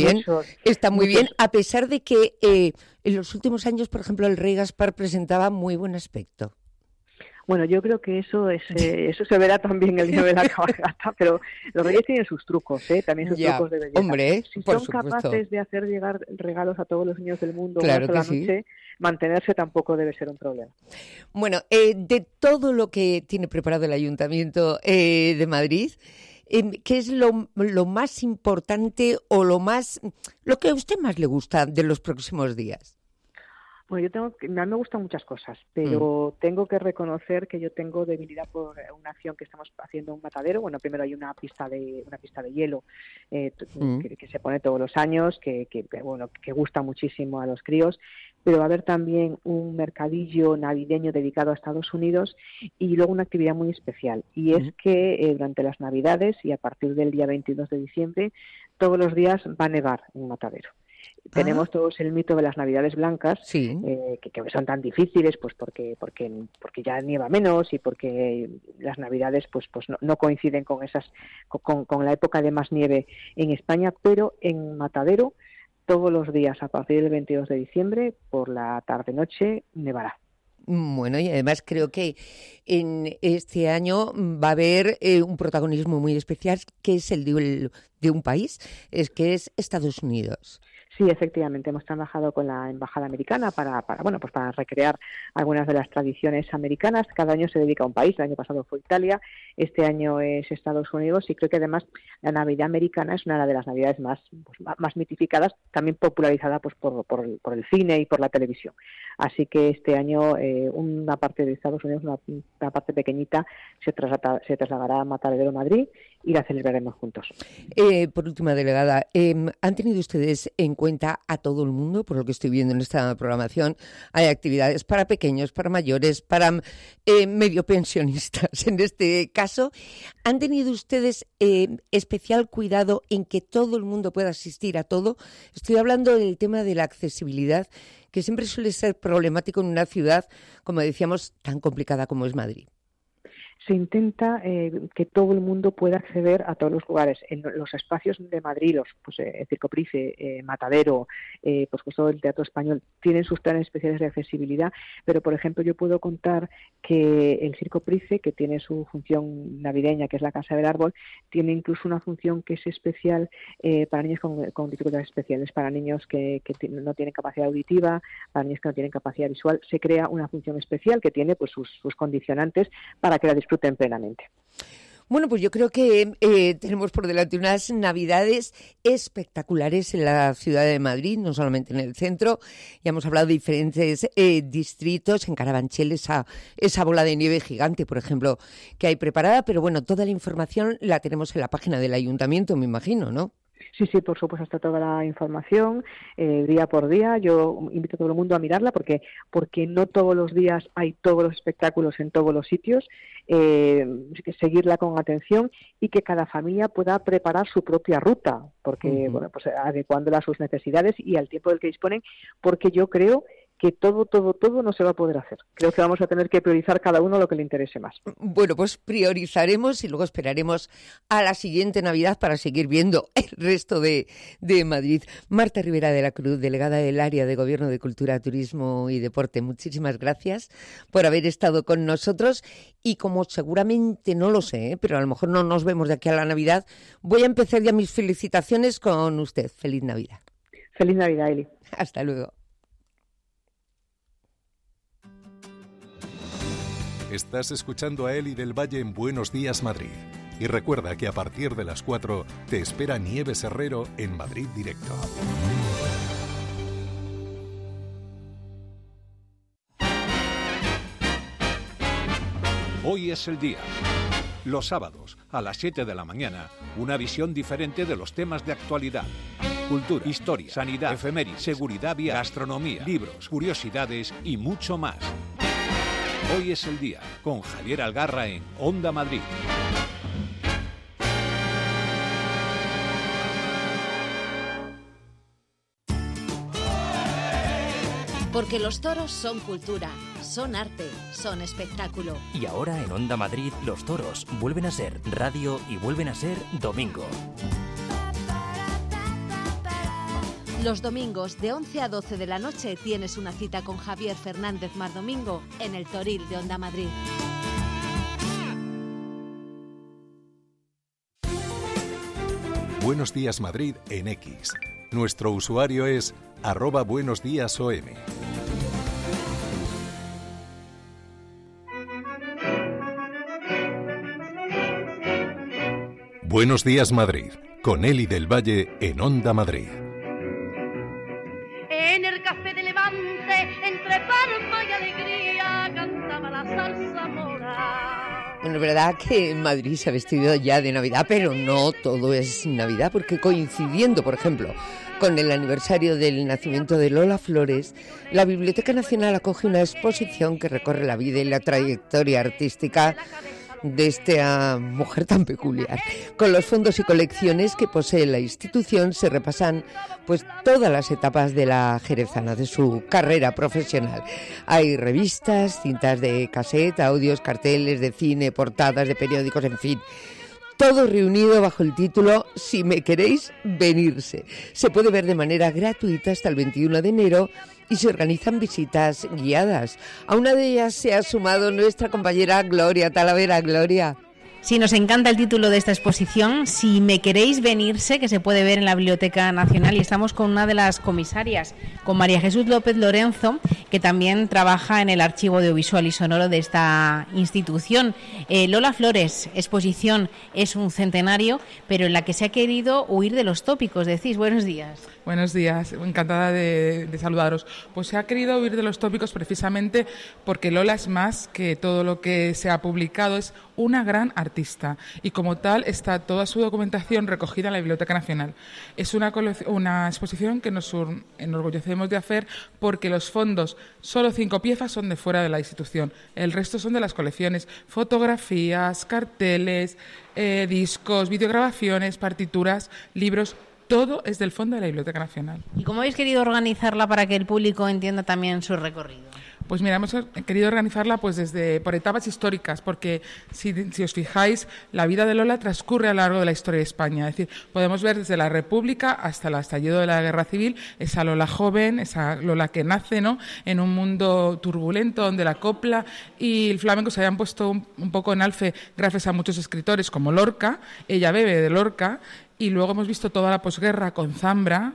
Speaker 2: bien, a pesar de que en los últimos años, por ejemplo, el Rey Gaspar presentaba muy buen aspecto.
Speaker 18: Bueno, yo creo que eso se verá también el día de la cabalgata, pero los Reyes tienen sus trucos, también sus trucos de belleza.
Speaker 2: Hombre,
Speaker 18: si
Speaker 2: por
Speaker 18: son
Speaker 2: supuesto.
Speaker 18: capaces de hacer llegar regalos a todos los niños del mundo
Speaker 2: claro
Speaker 18: una sola
Speaker 2: que
Speaker 18: noche, mantenerse tampoco debe ser un problema.
Speaker 2: Bueno, de todo lo que tiene preparado el Ayuntamiento de Madrid, ¿qué es lo más importante o lo que a usted más le gusta de los próximos días?
Speaker 18: Bueno, a mí me gustan muchas cosas, pero tengo que reconocer que yo tengo debilidad por una acción que estamos haciendo en un matadero. Bueno, primero hay una pista de hielo que se pone todos los años, que gusta muchísimo a los críos, pero va a haber también un mercadillo navideño dedicado a Estados Unidos y luego una actividad muy especial, y es que durante las Navidades y a partir del día 22 de diciembre, todos los días va a nevar en un matadero. Tenemos todos el mito de las Navidades blancas, que son tan difíciles, pues porque ya nieva menos y porque las Navidades pues no coinciden con la época de más nieve en España, pero en Matadero todos los días a partir del 22 de diciembre por la tarde-noche nevará.
Speaker 2: Bueno, y además creo que en este año va a haber un protagonismo muy especial, que es el de un país, que es Estados Unidos.
Speaker 18: Sí, efectivamente, hemos trabajado con la Embajada Americana para recrear algunas de las tradiciones americanas. Cada año se dedica a un país, el año pasado fue Italia, este año es Estados Unidos, y creo que además la Navidad americana es una de las Navidades más mitificadas, también popularizada pues por el cine y por la televisión. Así que este año una parte de Estados Unidos, una parte pequeñita, se trasladará a Matadero, Madrid, y la celebraremos juntos.
Speaker 2: Por última, delegada, ¿han tenido ustedes en cuenta a todo el mundo? Por lo que estoy viendo en esta programación, hay actividades para pequeños, para mayores, para medio pensionistas. En este caso, ¿han tenido ustedes especial cuidado en que todo el mundo pueda asistir a todo? Estoy hablando del tema de la accesibilidad, que siempre suele ser problemático en una ciudad, como decíamos, tan complicada como es Madrid.
Speaker 18: Se intenta que todo el mundo pueda acceder a todos los lugares. En los espacios de Madrid, el Circo Price, Matadero, pues todo el Teatro Español, tienen sus planes especiales de accesibilidad, pero por ejemplo yo puedo contar que el Circo Price, que tiene su función navideña, que es la Casa del Árbol, tiene incluso una función que es especial para niños con dificultades especiales, para niños que no tienen capacidad auditiva, para niños que no tienen capacidad visual. Se crea una función especial que tiene pues sus condicionantes para que la disfruten plenamente.
Speaker 2: Bueno, pues yo creo que tenemos por delante unas Navidades espectaculares en la ciudad de Madrid, no solamente en el centro. Ya hemos hablado de diferentes distritos, en Carabanchel, esa bola de nieve gigante, por ejemplo, que hay preparada. Pero bueno, toda la información la tenemos en la página del ayuntamiento, me imagino, ¿no?
Speaker 18: Sí, por supuesto, está toda la información día por día. Yo invito a todo el mundo a mirarla porque no todos los días hay todos los espectáculos en todos los sitios. Seguirla con atención y que cada familia pueda preparar su propia ruta, porque pues adecuándola a sus necesidades y al tiempo del que disponen, porque yo creo que todo no se va a poder hacer. Creo que vamos a tener que priorizar cada uno lo que le interese más.
Speaker 2: Bueno, pues priorizaremos y luego esperaremos a la siguiente Navidad para seguir viendo el resto de Madrid. Marta Rivera de la Cruz, delegada del Área de Gobierno de Cultura, Turismo y Deporte, muchísimas gracias por haber estado con nosotros y como seguramente no lo sé, pero a lo mejor no nos vemos de aquí a la Navidad, voy a empezar ya mis felicitaciones con usted. Feliz Navidad.
Speaker 18: Feliz Navidad, Eli.
Speaker 2: Hasta luego.
Speaker 1: Estás escuchando a Eli del Valle en Buenos Días Madrid. Y recuerda que a partir de las 4 te espera Nieves Herrero en Madrid Directo.
Speaker 15: Hoy es el día. Los sábados, a las 7 de la mañana, una visión diferente de los temas de actualidad. Cultura, historia, sanidad, efemérides, seguridad vial, gastronomía, libros, curiosidades y mucho más. Hoy es el día, con Javier Algarra en Onda Madrid.
Speaker 11: Porque los toros son cultura, son arte, son espectáculo.
Speaker 19: Y ahora en Onda Madrid los toros vuelven a ser radio y vuelven a ser domingo.
Speaker 11: Los domingos de 11 a 12 de la noche tienes una cita con Javier Fernández Mardomingo en el Toril de Onda Madrid.
Speaker 1: Buenos Días Madrid en X. Nuestro usuario es @buenosdiasom. Buenos Días Madrid, con Eli del Valle en Onda Madrid.
Speaker 20: En el café de Levante, entre palma y alegría, cantaba la zarzamora.
Speaker 2: Bueno, es verdad que en Madrid se ha vestido ya de Navidad, pero no todo es Navidad, porque coincidiendo, por ejemplo, con el aniversario del nacimiento de Lola Flores, la Biblioteca Nacional acoge una exposición que recorre la vida y la trayectoria artística de esta mujer tan peculiar. Con los fondos y colecciones que posee la institución se repasan pues todas las etapas de la jerezana, de su carrera profesional. Hay revistas, cintas de cassette, audios, carteles de cine, portadas de periódicos, en fin. Todo reunido bajo el título Si me queréis, venirse. Se puede ver de manera gratuita hasta el 21 de enero y se organizan visitas guiadas. A una de ellas se ha sumado nuestra compañera Gloria Talavera. Gloria.
Speaker 21: Sí, nos encanta el título de esta exposición. Si me queréis venirse, que se puede ver en la Biblioteca Nacional, y estamos con una de las comisarias, con María Jesús López Lorenzo, que también trabaja en el archivo audiovisual y sonoro de esta institución. Lola Flores, exposición es un centenario, pero en la que se ha querido huir de los tópicos. Decís, buenos días.
Speaker 22: Buenos días, encantada de saludaros. Pues se ha querido huir de los tópicos precisamente porque Lola es más que todo lo que se ha publicado, es una gran artista y como tal está toda su documentación recogida en la Biblioteca Nacional. Es una exposición que nos enorgullecemos de hacer porque los fondos, solo 5 piezas son de fuera de la institución, el resto son de las colecciones, fotografías, carteles, discos, videograbaciones, partituras, libros. Todo es del fondo de la Biblioteca Nacional.
Speaker 21: ¿Y cómo habéis querido organizarla para que el público entienda también su recorrido?
Speaker 22: Pues mira, hemos querido organizarla pues por etapas históricas, porque si os fijáis, la vida de Lola transcurre a lo largo de la historia de España. Es decir, podemos ver desde la República hasta el estallido de la Guerra Civil, esa Lola joven, esa Lola que nace, ¿no?, en un mundo turbulento donde la copla y el flamenco se habían puesto un poco en alce gracias a muchos escritores como Lorca. Ella bebe de Lorca. Y luego hemos visto toda la posguerra con Zambra,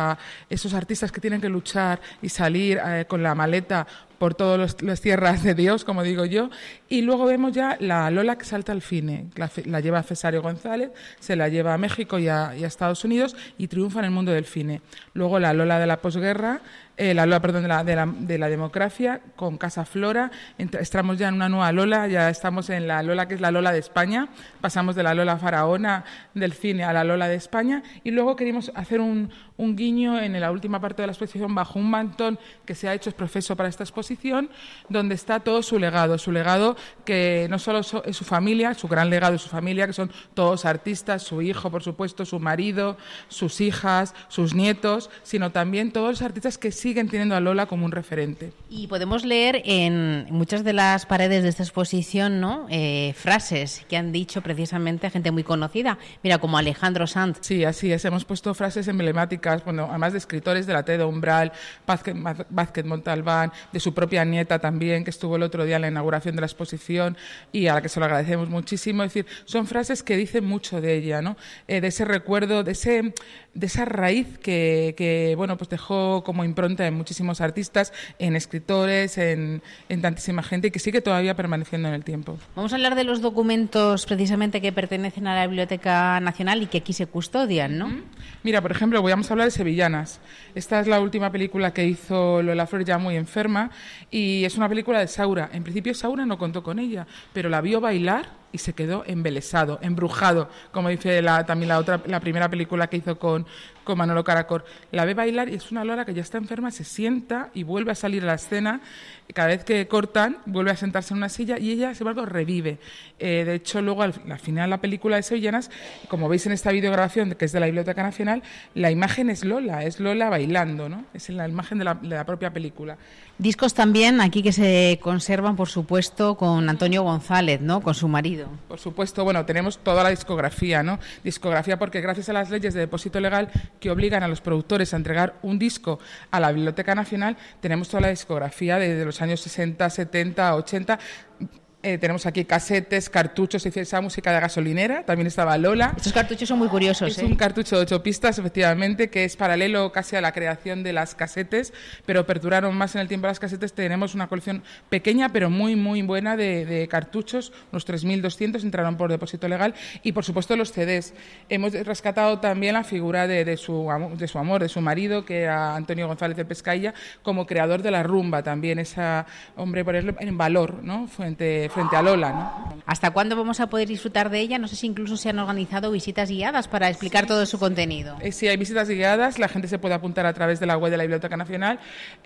Speaker 22: esos artistas que tienen que luchar y salir con la maleta por todas las tierras de Dios, como digo yo. Y luego vemos ya la Lola que salta al cine. La lleva Cesario González, se la lleva a México y a Estados Unidos y triunfa en el mundo del cine. Luego la Lola de la posguerra, la Lola, perdón, de la democracia, con Casa Flora. Estamos ya en una nueva Lola, ya estamos en la Lola que es la Lola de España. Pasamos de la Lola faraona del cine a la Lola de España. Y luego queríamos hacer un guiño en la última parte de la exposición bajo un mantón que se ha hecho profeso para esta exposición, donde está todo su legado que no solo es su familia, su gran legado es su familia, que son todos artistas, su hijo, por supuesto, su marido, sus hijas, sus nietos, sino también todos los artistas que siguen teniendo a Lola como un referente.
Speaker 21: Y podemos leer en muchas de las paredes de esta exposición, ¿no?, frases que han dicho precisamente gente muy conocida, mira, como Alejandro Sanz.
Speaker 22: Sí, así es, hemos puesto frases emblemáticas, bueno, además de escritores de la T de Umbral, Vázquez Montalbán, de su propia nieta también, que estuvo el otro día en la inauguración de la exposición y a la que se lo agradecemos muchísimo. Es decir, son frases que dicen mucho de ella, ¿no?, de ese recuerdo, de esa raíz que bueno, pues dejó como impronta en muchísimos artistas, en escritores, en tantísima gente y que sigue todavía permaneciendo en el tiempo.
Speaker 21: Vamos a hablar de los documentos precisamente que pertenecen a la Biblioteca Nacional y que aquí se custodian, ¿no?
Speaker 22: Mira, por ejemplo, vamos a hablar de Sevillanas. Esta es la última película que hizo Lola Flores, ya muy enferma, y es una película de Saura. En principio Saura no contó con ella, pero la vio bailar y se quedó embelesado, embrujado, como dice también la primera película que hizo con Manolo Caracol. La ve bailar y es una Lola que ya está enferma, se sienta y vuelve a salir a la escena. Cada vez que cortan, vuelve a sentarse en una silla y ella, sin embargo, revive. De hecho, luego, al final de la película de Sevillanas, como veis en esta videograbación, que es de la Biblioteca Nacional, la imagen es Lola bailando, ¿no? Es la imagen de la propia película.
Speaker 21: Discos también aquí que se conservan, por supuesto, con Antonio González, ¿no?, con su marido.
Speaker 22: Por supuesto, bueno, tenemos toda la discografía, ¿no? Discografía porque gracias a las leyes de depósito legal que obligan a los productores a entregar un disco a la Biblioteca Nacional, tenemos toda la discografía de los años 60, 70, 80... tenemos aquí casetes, cartuchos, esa música de gasolinera, también estaba Lola.
Speaker 21: Estos cartuchos son muy curiosos.
Speaker 22: Es un cartucho de 8 pistas, efectivamente, que es paralelo casi a la creación de las casetes, pero perduraron más en el tiempo las casetes. Tenemos una colección pequeña, pero muy, muy buena de cartuchos, unos 3.200 entraron por depósito legal, y por supuesto los CDs. Hemos rescatado también la figura de su amor, de su marido, que era Antonio González de Pescailla, como creador de la rumba, también ese hombre, ponerlo en valor, ¿no?, frente a Lola, ¿no?
Speaker 21: ¿Hasta cuándo vamos a poder disfrutar de ella? No sé si incluso se han organizado visitas guiadas para explicar todo su contenido.
Speaker 22: Sí, hay visitas guiadas, la gente se puede apuntar a través de la web de la Biblioteca Nacional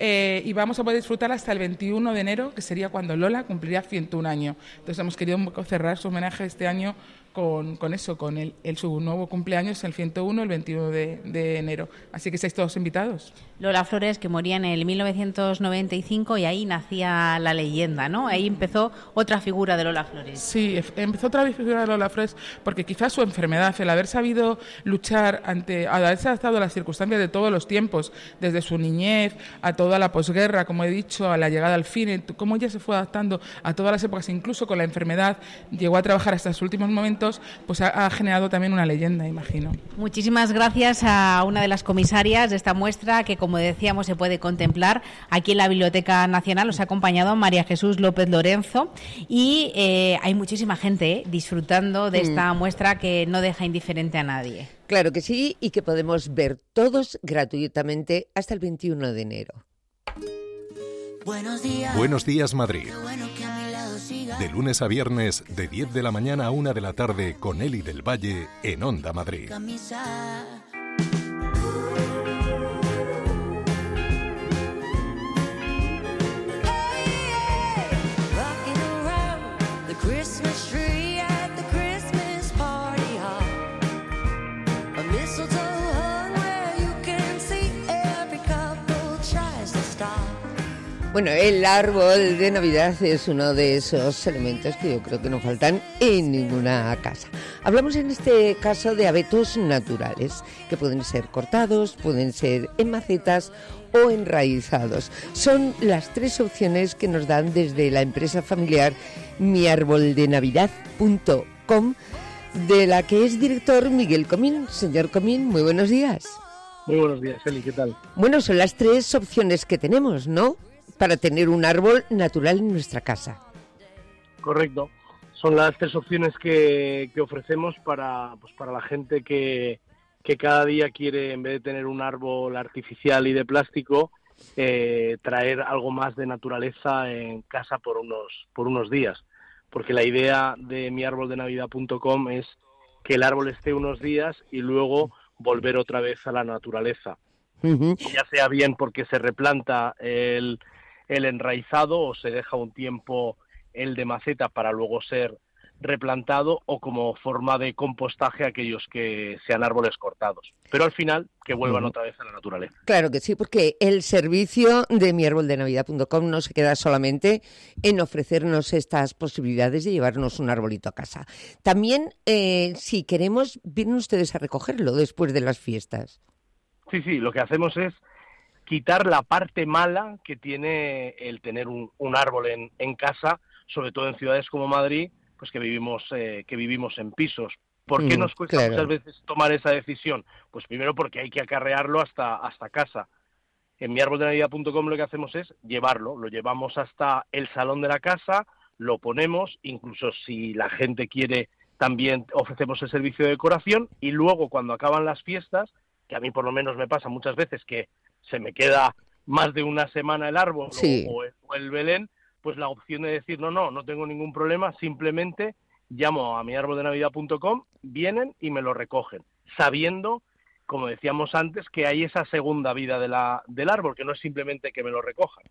Speaker 22: y vamos a poder disfrutar hasta el 21 de enero, que sería cuando Lola cumpliría 101 años. Entonces hemos querido un poco cerrar su homenaje este año con su nuevo cumpleaños, el 101, el 21 de enero. Así que estáis todos invitados.
Speaker 21: Lola Flores, que moría en el 1995 y ahí nacía la leyenda, ¿no? Ahí empezó otra otra figura de Lola Flores.
Speaker 22: Sí, empezó otra figura de Lola Flores porque quizás su enfermedad, el haber sabido luchar haberse adaptado a las circunstancias de todos los tiempos, desde su niñez a toda la posguerra, como he dicho, a la llegada al fin, cómo ella se fue adaptando a todas las épocas, incluso con la enfermedad, llegó a trabajar hasta sus últimos momentos, pues ha generado también una leyenda, imagino.
Speaker 21: Muchísimas gracias a una de las comisarias de esta muestra que, como decíamos, se puede contemplar aquí en la Biblioteca Nacional. Os ha acompañado María Jesús López Lorenzo y hay muchísima gente disfrutando de esta muestra que no deja indiferente a nadie.
Speaker 2: Claro que sí, y que podemos ver todos gratuitamente hasta el 21 de enero.
Speaker 1: Buenos días, Madrid. De lunes a viernes, de 10 de la mañana a 1 de la tarde, con Eli del Valle, en Onda Madrid.
Speaker 2: Bueno, el árbol de Navidad es uno de esos elementos que yo creo que no faltan en ninguna casa. Hablamos en este caso de abetos naturales, que pueden ser cortados, pueden ser en macetas o enraizados. Son las tres opciones que nos dan desde la empresa familiar miarboldenavidad.com, de la que es director Miguel Comín. Señor Comín, muy buenos días.
Speaker 3: Muy buenos días, Eli, ¿qué tal?
Speaker 2: Bueno, son las tres opciones que tenemos, ¿no?, para tener un árbol natural en nuestra casa.
Speaker 3: Correcto. Son las tres opciones que ofrecemos para la gente que cada día quiere, en vez de tener un árbol artificial y de plástico, traer algo más de naturaleza en casa por unos días. Porque la idea de miarboldenavidad.com es que el árbol esté unos días y luego volver otra vez a la naturaleza. Uh-huh. Ya sea bien porque se replanta el enraizado o se deja un tiempo el de maceta para luego ser replantado, o como forma de compostaje aquellos que sean árboles cortados. Pero al final que vuelvan otra vez a la naturaleza.
Speaker 2: Claro que sí, porque el servicio de miarboldenavidad.com no se queda solamente en ofrecernos estas posibilidades de llevarnos un arbolito a casa. También, si queremos, vienen ustedes a recogerlo después de las fiestas.
Speaker 3: Sí, lo que hacemos es quitar la parte mala que tiene el tener un árbol en casa, sobre todo en ciudades como Madrid, pues que vivimos en pisos. ¿Por qué nos cuesta muchas veces tomar esa decisión? Pues primero porque hay que acarrearlo hasta casa. En miarboldenavidad.com lo que hacemos es llevarlo, lo llevamos hasta el salón de la casa, lo ponemos, incluso si la gente quiere también ofrecemos el servicio de decoración, y luego cuando acaban las fiestas, que a mí por lo menos me pasa muchas veces que se me queda más de una semana el árbol o el Belén, pues la opción de decir no tengo ningún problema, simplemente llamo a miarboldenavidad.com, vienen y me lo recogen, sabiendo, como decíamos antes, que hay esa segunda vida del árbol, que no es simplemente que me lo recojan.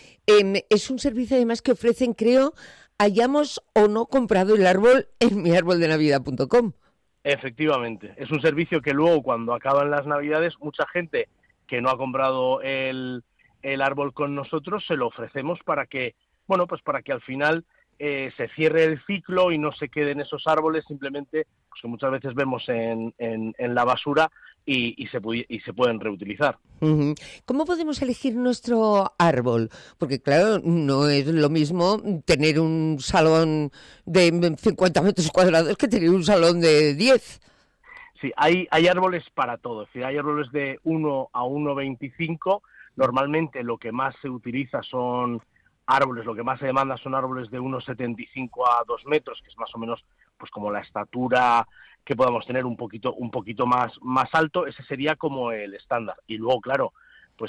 Speaker 2: Es un servicio además que ofrecen, creo, hayamos o no comprado el árbol en miarboldenavidad.com.
Speaker 3: Efectivamente, es un servicio que luego cuando acaban las Navidades, mucha gente que no ha comprado el árbol con nosotros, se lo ofrecemos para que al final se cierre el ciclo y no se queden esos árboles simplemente, pues que muchas veces vemos en la basura y se pueden reutilizar.
Speaker 2: Uh-huh. ¿Cómo podemos elegir nuestro árbol? Porque claro, no es lo mismo tener un salón de 50 metros cuadrados que tener un salón de 10.
Speaker 3: Sí, hay árboles para todo. Es decir, hay árboles de 1 a 1,25. Normalmente lo que más se utiliza son árboles, lo que más se demanda son árboles de 1,75 a 2 metros, que es más o menos pues como la estatura que podamos tener, un poquito más alto. Ese sería como el estándar. Y luego, claro, pues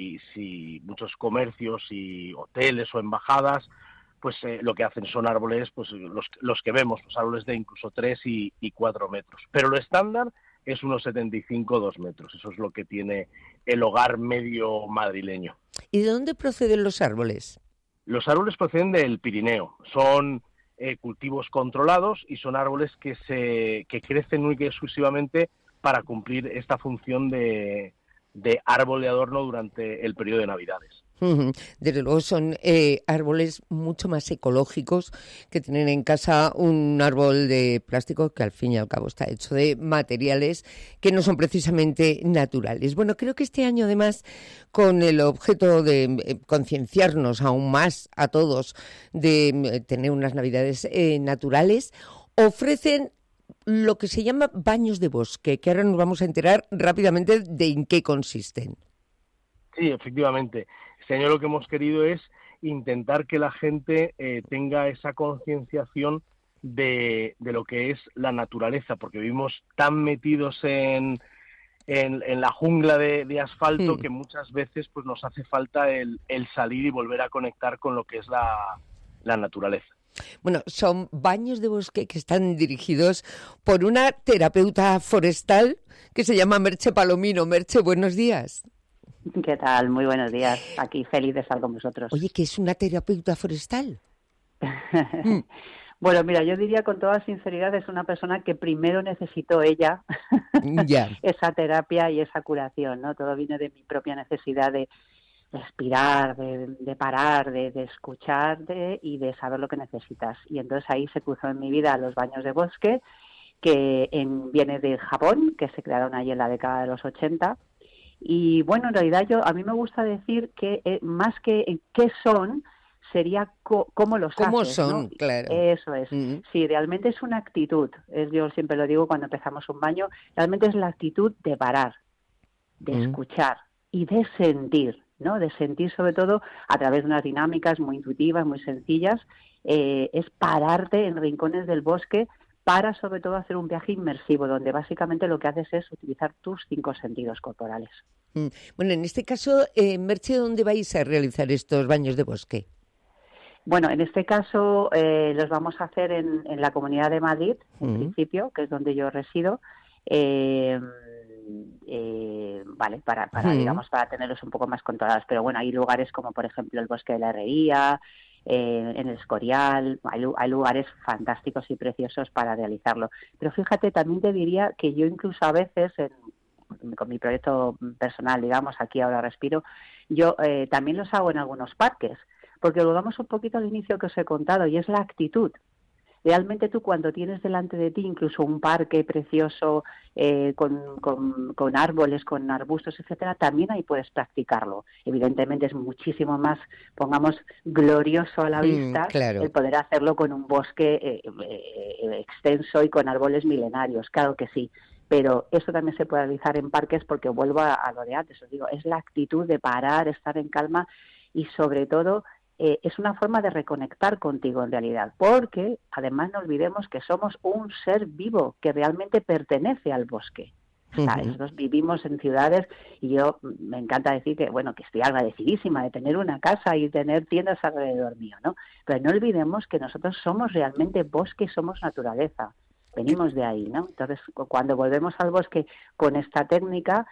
Speaker 3: si muchos comercios y hoteles o embajadas, pues lo que hacen son árboles, pues los que vemos, pues árboles de incluso 3 y 4 metros. Pero lo estándar es 1,75, 2 metros. Eso es lo que tiene el hogar medio madrileño.
Speaker 2: ¿Y de dónde proceden los árboles?
Speaker 3: Los árboles proceden del Pirineo. Son cultivos controlados y son árboles que crecen única y exclusivamente para cumplir esta función de árbol de adorno durante el periodo de Navidades.
Speaker 2: Desde luego son árboles mucho más ecológicos que tener en casa un árbol de plástico que al fin y al cabo está hecho de materiales que no son precisamente naturales. Bueno, creo que este año además, con el objeto de concienciarnos aún más a todos de tener unas navidades naturales, ofrecen lo que se llama baños de bosque, que ahora nos vamos a enterar rápidamente de en qué consisten.
Speaker 3: Sí, efectivamente. Este año lo que hemos querido es intentar que la gente tenga esa concienciación de lo que es la naturaleza, porque vivimos tan metidos en la jungla de asfalto que muchas veces pues nos hace falta el salir y volver a conectar con lo que es la naturaleza.
Speaker 2: Bueno, son baños de bosque que están dirigidos por una terapeuta forestal que se llama Merche Palomino. Merche, buenos días.
Speaker 5: ¿Qué tal? Muy buenos días. Aquí feliz de estar con vosotros.
Speaker 2: Oye, ¿qué es una terapeuta forestal?
Speaker 5: Bueno, mira, yo diría con toda sinceridad, es una persona que primero necesitó ella esa terapia y esa curación, ¿no? Todo viene de mi propia necesidad de respirar, de parar, de escucharte y de saber lo que necesitas. Y entonces ahí se cruzó en mi vida los baños de bosque, que viene de Japón, que se crearon ahí en la década de los 80. Y bueno, en realidad a mí me gusta decir que más que qué son, sería cómo los haces.
Speaker 2: ¿Cómo son?
Speaker 5: ¿No?
Speaker 2: Claro.
Speaker 5: Eso es. Sí, realmente es una actitud. Yo siempre lo digo cuando empezamos un baño, realmente es la actitud de parar, de escuchar y de sentir, ¿no? De sentir sobre todo a través de unas dinámicas muy intuitivas, muy sencillas. Es pararte en rincones del bosque para sobre todo hacer un viaje inmersivo, donde básicamente lo que haces es utilizar tus 5 sentidos corporales.
Speaker 2: Bueno, en este caso, Merche, ¿dónde vais a realizar estos baños de bosque?
Speaker 5: Bueno, en este caso los vamos a hacer en la Comunidad de Madrid, en principio, que es donde yo resido. Vale, para digamos, para tenerlos un poco más controlados. Pero bueno, hay lugares como, por ejemplo, el Bosque de la Herrería, en el Escorial, hay lugares fantásticos y preciosos para realizarlo. Pero fíjate, también te diría que yo incluso a veces, con mi proyecto personal, digamos, aquí ahora respiro, yo también los hago en algunos parques, porque volvamos un poquito al inicio que os he contado, y es la actitud. Realmente tú cuando tienes delante de ti incluso un parque precioso con árboles, con arbustos, etcétera, también ahí puedes practicarlo. Evidentemente es muchísimo más, pongamos, glorioso a la vista el poder hacerlo con un bosque extenso y con árboles milenarios, claro que sí. Pero esto también se puede realizar en parques porque vuelvo a lo de antes, os digo, es la actitud de parar, estar en calma y sobre todo es una forma de reconectar contigo en realidad, porque además no olvidemos que somos un ser vivo que realmente pertenece al bosque. O sea, nosotros vivimos en ciudades y yo me encanta decir que, bueno, que estoy agradecidísima de tener una casa y tener tiendas alrededor mío, ¿no? Pero no olvidemos que nosotros somos realmente bosque, somos naturaleza. Venimos de ahí, ¿no? Entonces, cuando volvemos al bosque con esta técnica,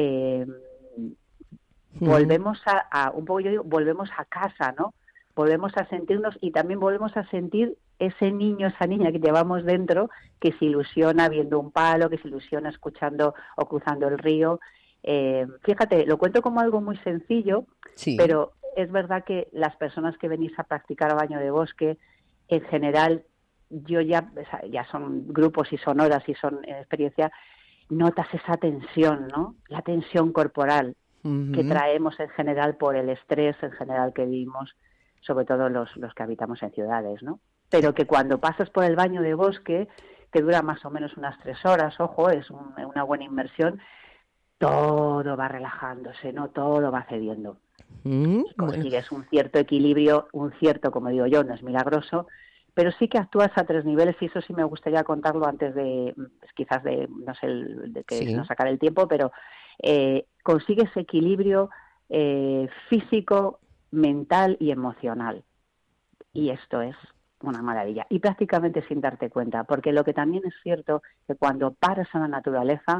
Speaker 5: volvemos un poco, yo digo, volvemos a casa, ¿no? Volvemos a sentirnos y también volvemos a sentir ese niño, esa niña que llevamos dentro, que se ilusiona viendo un palo, que se ilusiona escuchando o cruzando el río. Fíjate, lo cuento como algo muy sencillo, pero es verdad que las personas que venís a practicar baño de bosque, en general, yo ya son grupos y son horas y son experiencia, notas esa tensión, ¿no? La tensión corporal que traemos en general por el estrés en general que vivimos, sobre todo los que habitamos en ciudades, ¿no? Pero que cuando pasas por el baño de bosque, que dura más o menos unas 3 horas, ojo, es una buena inmersión, todo va relajándose, ¿no? Todo va cediendo. Consigues un cierto equilibrio, como digo yo, no es milagroso, pero sí que actúas a 3 niveles y eso sí me gustaría contarlo antes de, quizás de, no sé, de que nos sacar el tiempo, pero consigues equilibrio físico, mental y emocional. Y esto es una maravilla. Y prácticamente sin darte cuenta, porque lo que también es cierto que cuando paras a la naturaleza,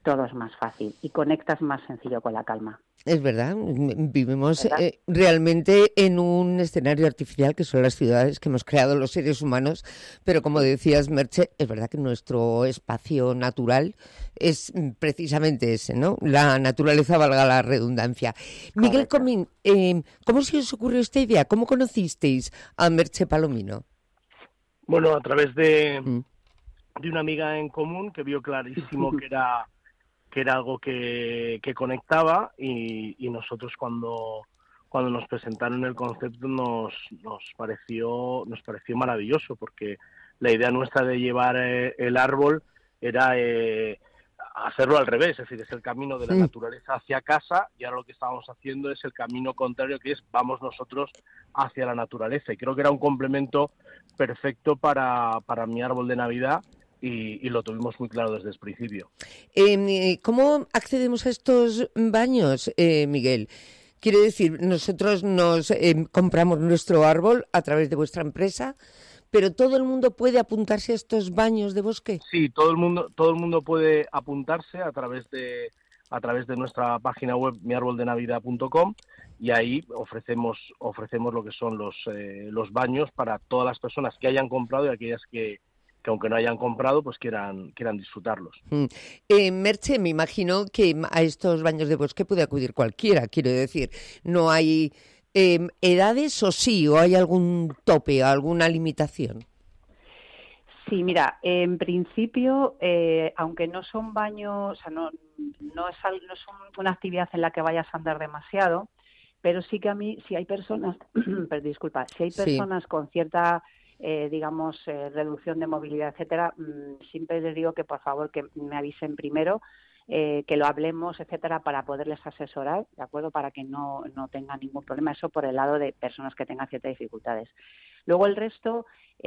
Speaker 5: todo es más fácil y conectas más sencillo con la calma.
Speaker 2: Es verdad, vivimos realmente en un escenario artificial que son las ciudades que hemos creado los seres humanos, pero como decías, Merche, es verdad que nuestro espacio natural es precisamente ese, ¿no? La naturaleza, valga la redundancia. Correcto. Miguel Comín, ¿cómo se os ocurrió esta idea? ¿Cómo conocisteis a Merche Palomino?
Speaker 3: Bueno, a través de una amiga en común que vio clarísimo que era algo que conectaba y nosotros cuando nos presentaron el concepto nos pareció maravilloso, porque la idea nuestra de llevar el árbol era hacerlo al revés, es decir, es el camino de la naturaleza hacia casa, y ahora lo que estábamos haciendo es el camino contrario, que es vamos nosotros hacia la naturaleza, y creo que era un complemento perfecto para mi árbol de Navidad. Y lo tuvimos muy claro desde el principio.
Speaker 2: ¿Cómo accedemos a estos baños, Miguel? Quiero decir, nosotros nos compramos nuestro árbol a través de vuestra empresa, pero ¿todo el mundo puede apuntarse a estos baños de bosque?
Speaker 3: Sí, todo el mundo puede apuntarse a través de nuestra página web miarboldenavidad.com, y ahí ofrecemos lo que son los baños para todas las personas que hayan comprado y aquellas que aunque no hayan comprado, pues quieran disfrutarlos.
Speaker 2: Merche, me imagino que a estos baños de bosque puede acudir cualquiera, quiero decir, ¿no hay edades o sí, o hay algún tope, alguna limitación?
Speaker 5: Sí, mira, en principio, aunque no son baños, o sea, no es una actividad en la que vayas a andar demasiado, pero sí que a mí, si hay personas, personas con cierta reducción de movilidad, etcétera, siempre les digo que por favor que me avisen primero, que lo hablemos, etcétera, para poderles asesorar, ¿de acuerdo? Para que no tengan ningún problema, eso por el lado de personas que tengan ciertas dificultades. Luego el resto,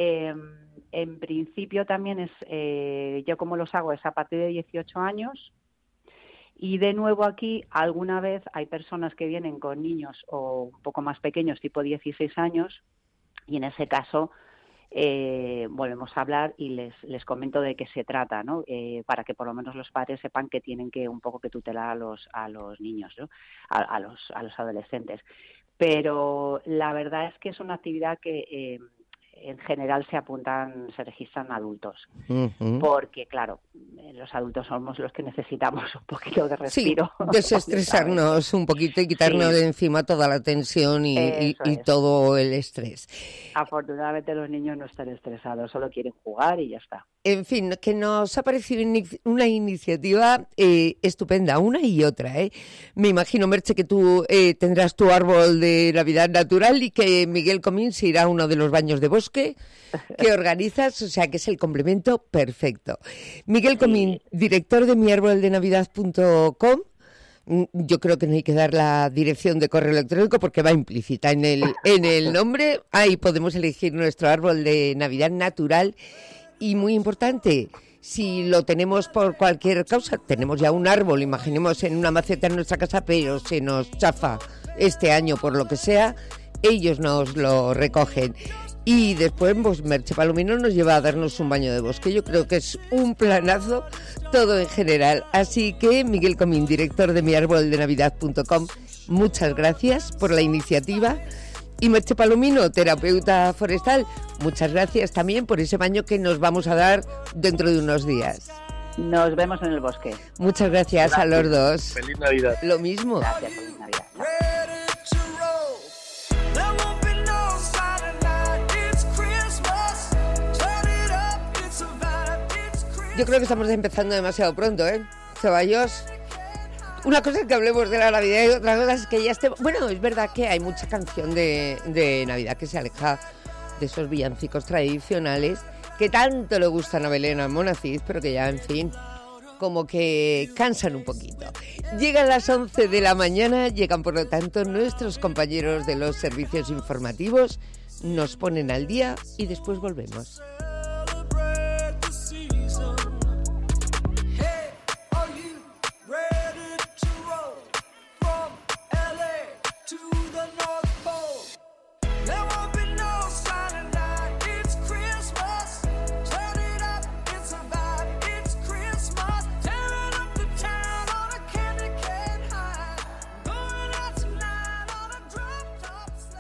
Speaker 5: en principio también es, yo como los hago es a partir de 18 años, y de nuevo aquí alguna vez hay personas que vienen con niños o un poco más pequeños, tipo 16 años, y en ese caso volvemos a hablar y les comento de qué se trata, ¿no? Para que por lo menos los padres sepan que tienen que un poco que tutelar a los niños, ¿no? a los adolescentes. Pero la verdad es que es una actividad que en general se registran adultos, porque claro, los adultos somos los que necesitamos un poquito de respiro.
Speaker 2: Sí, desestresarnos un poquito y quitarnos de encima toda la tensión y todo el estrés.
Speaker 5: Afortunadamente los niños no están estresados, solo quieren jugar y ya está.
Speaker 2: En fin, que nos ha parecido una iniciativa estupenda, una y otra, ¿eh? Me imagino, Merche, que tú tendrás tu árbol de Navidad natural y que Miguel Comín se irá a uno de los baños de bosque que organizas, o sea que es el complemento perfecto. Miguel Comín, director de miarboldenavidad.com. Yo creo que no hay que dar la dirección de correo electrónico porque va implícita en el nombre. Ahí podemos elegir nuestro árbol de Navidad natural. Y muy importante, si lo tenemos por cualquier causa, tenemos ya un árbol, imaginemos en una maceta en nuestra casa, pero se nos chafa este año por lo que sea, ellos nos lo recogen. Y después, pues, Merche Palomino nos lleva a darnos un baño de bosque. Yo creo que es un planazo todo en general. Así que, Miguel Comín, director de miarboldenavidad.com, muchas gracias por la iniciativa. Y Merche Palomino, terapeuta forestal, muchas gracias también por ese baño que nos vamos a dar dentro de unos días.
Speaker 5: Nos vemos en el bosque.
Speaker 2: Muchas gracias a los dos.
Speaker 3: Feliz Navidad.
Speaker 2: Lo mismo.
Speaker 5: Gracias, feliz Navidad.
Speaker 2: Yo creo que estamos empezando demasiado pronto, ¿eh? Ceballos. Una cosa es que hablemos de la Navidad y otra cosa es que ya esté... Bueno, es verdad que hay mucha canción de Navidad que se aleja de esos villancicos tradicionales que tanto le gustan a Belén, a Monacid, pero que ya, en fin, como que cansan un poquito. Llegan las 11 de la mañana, llegan por lo tanto nuestros compañeros de los servicios informativos, nos ponen al día y después volvemos.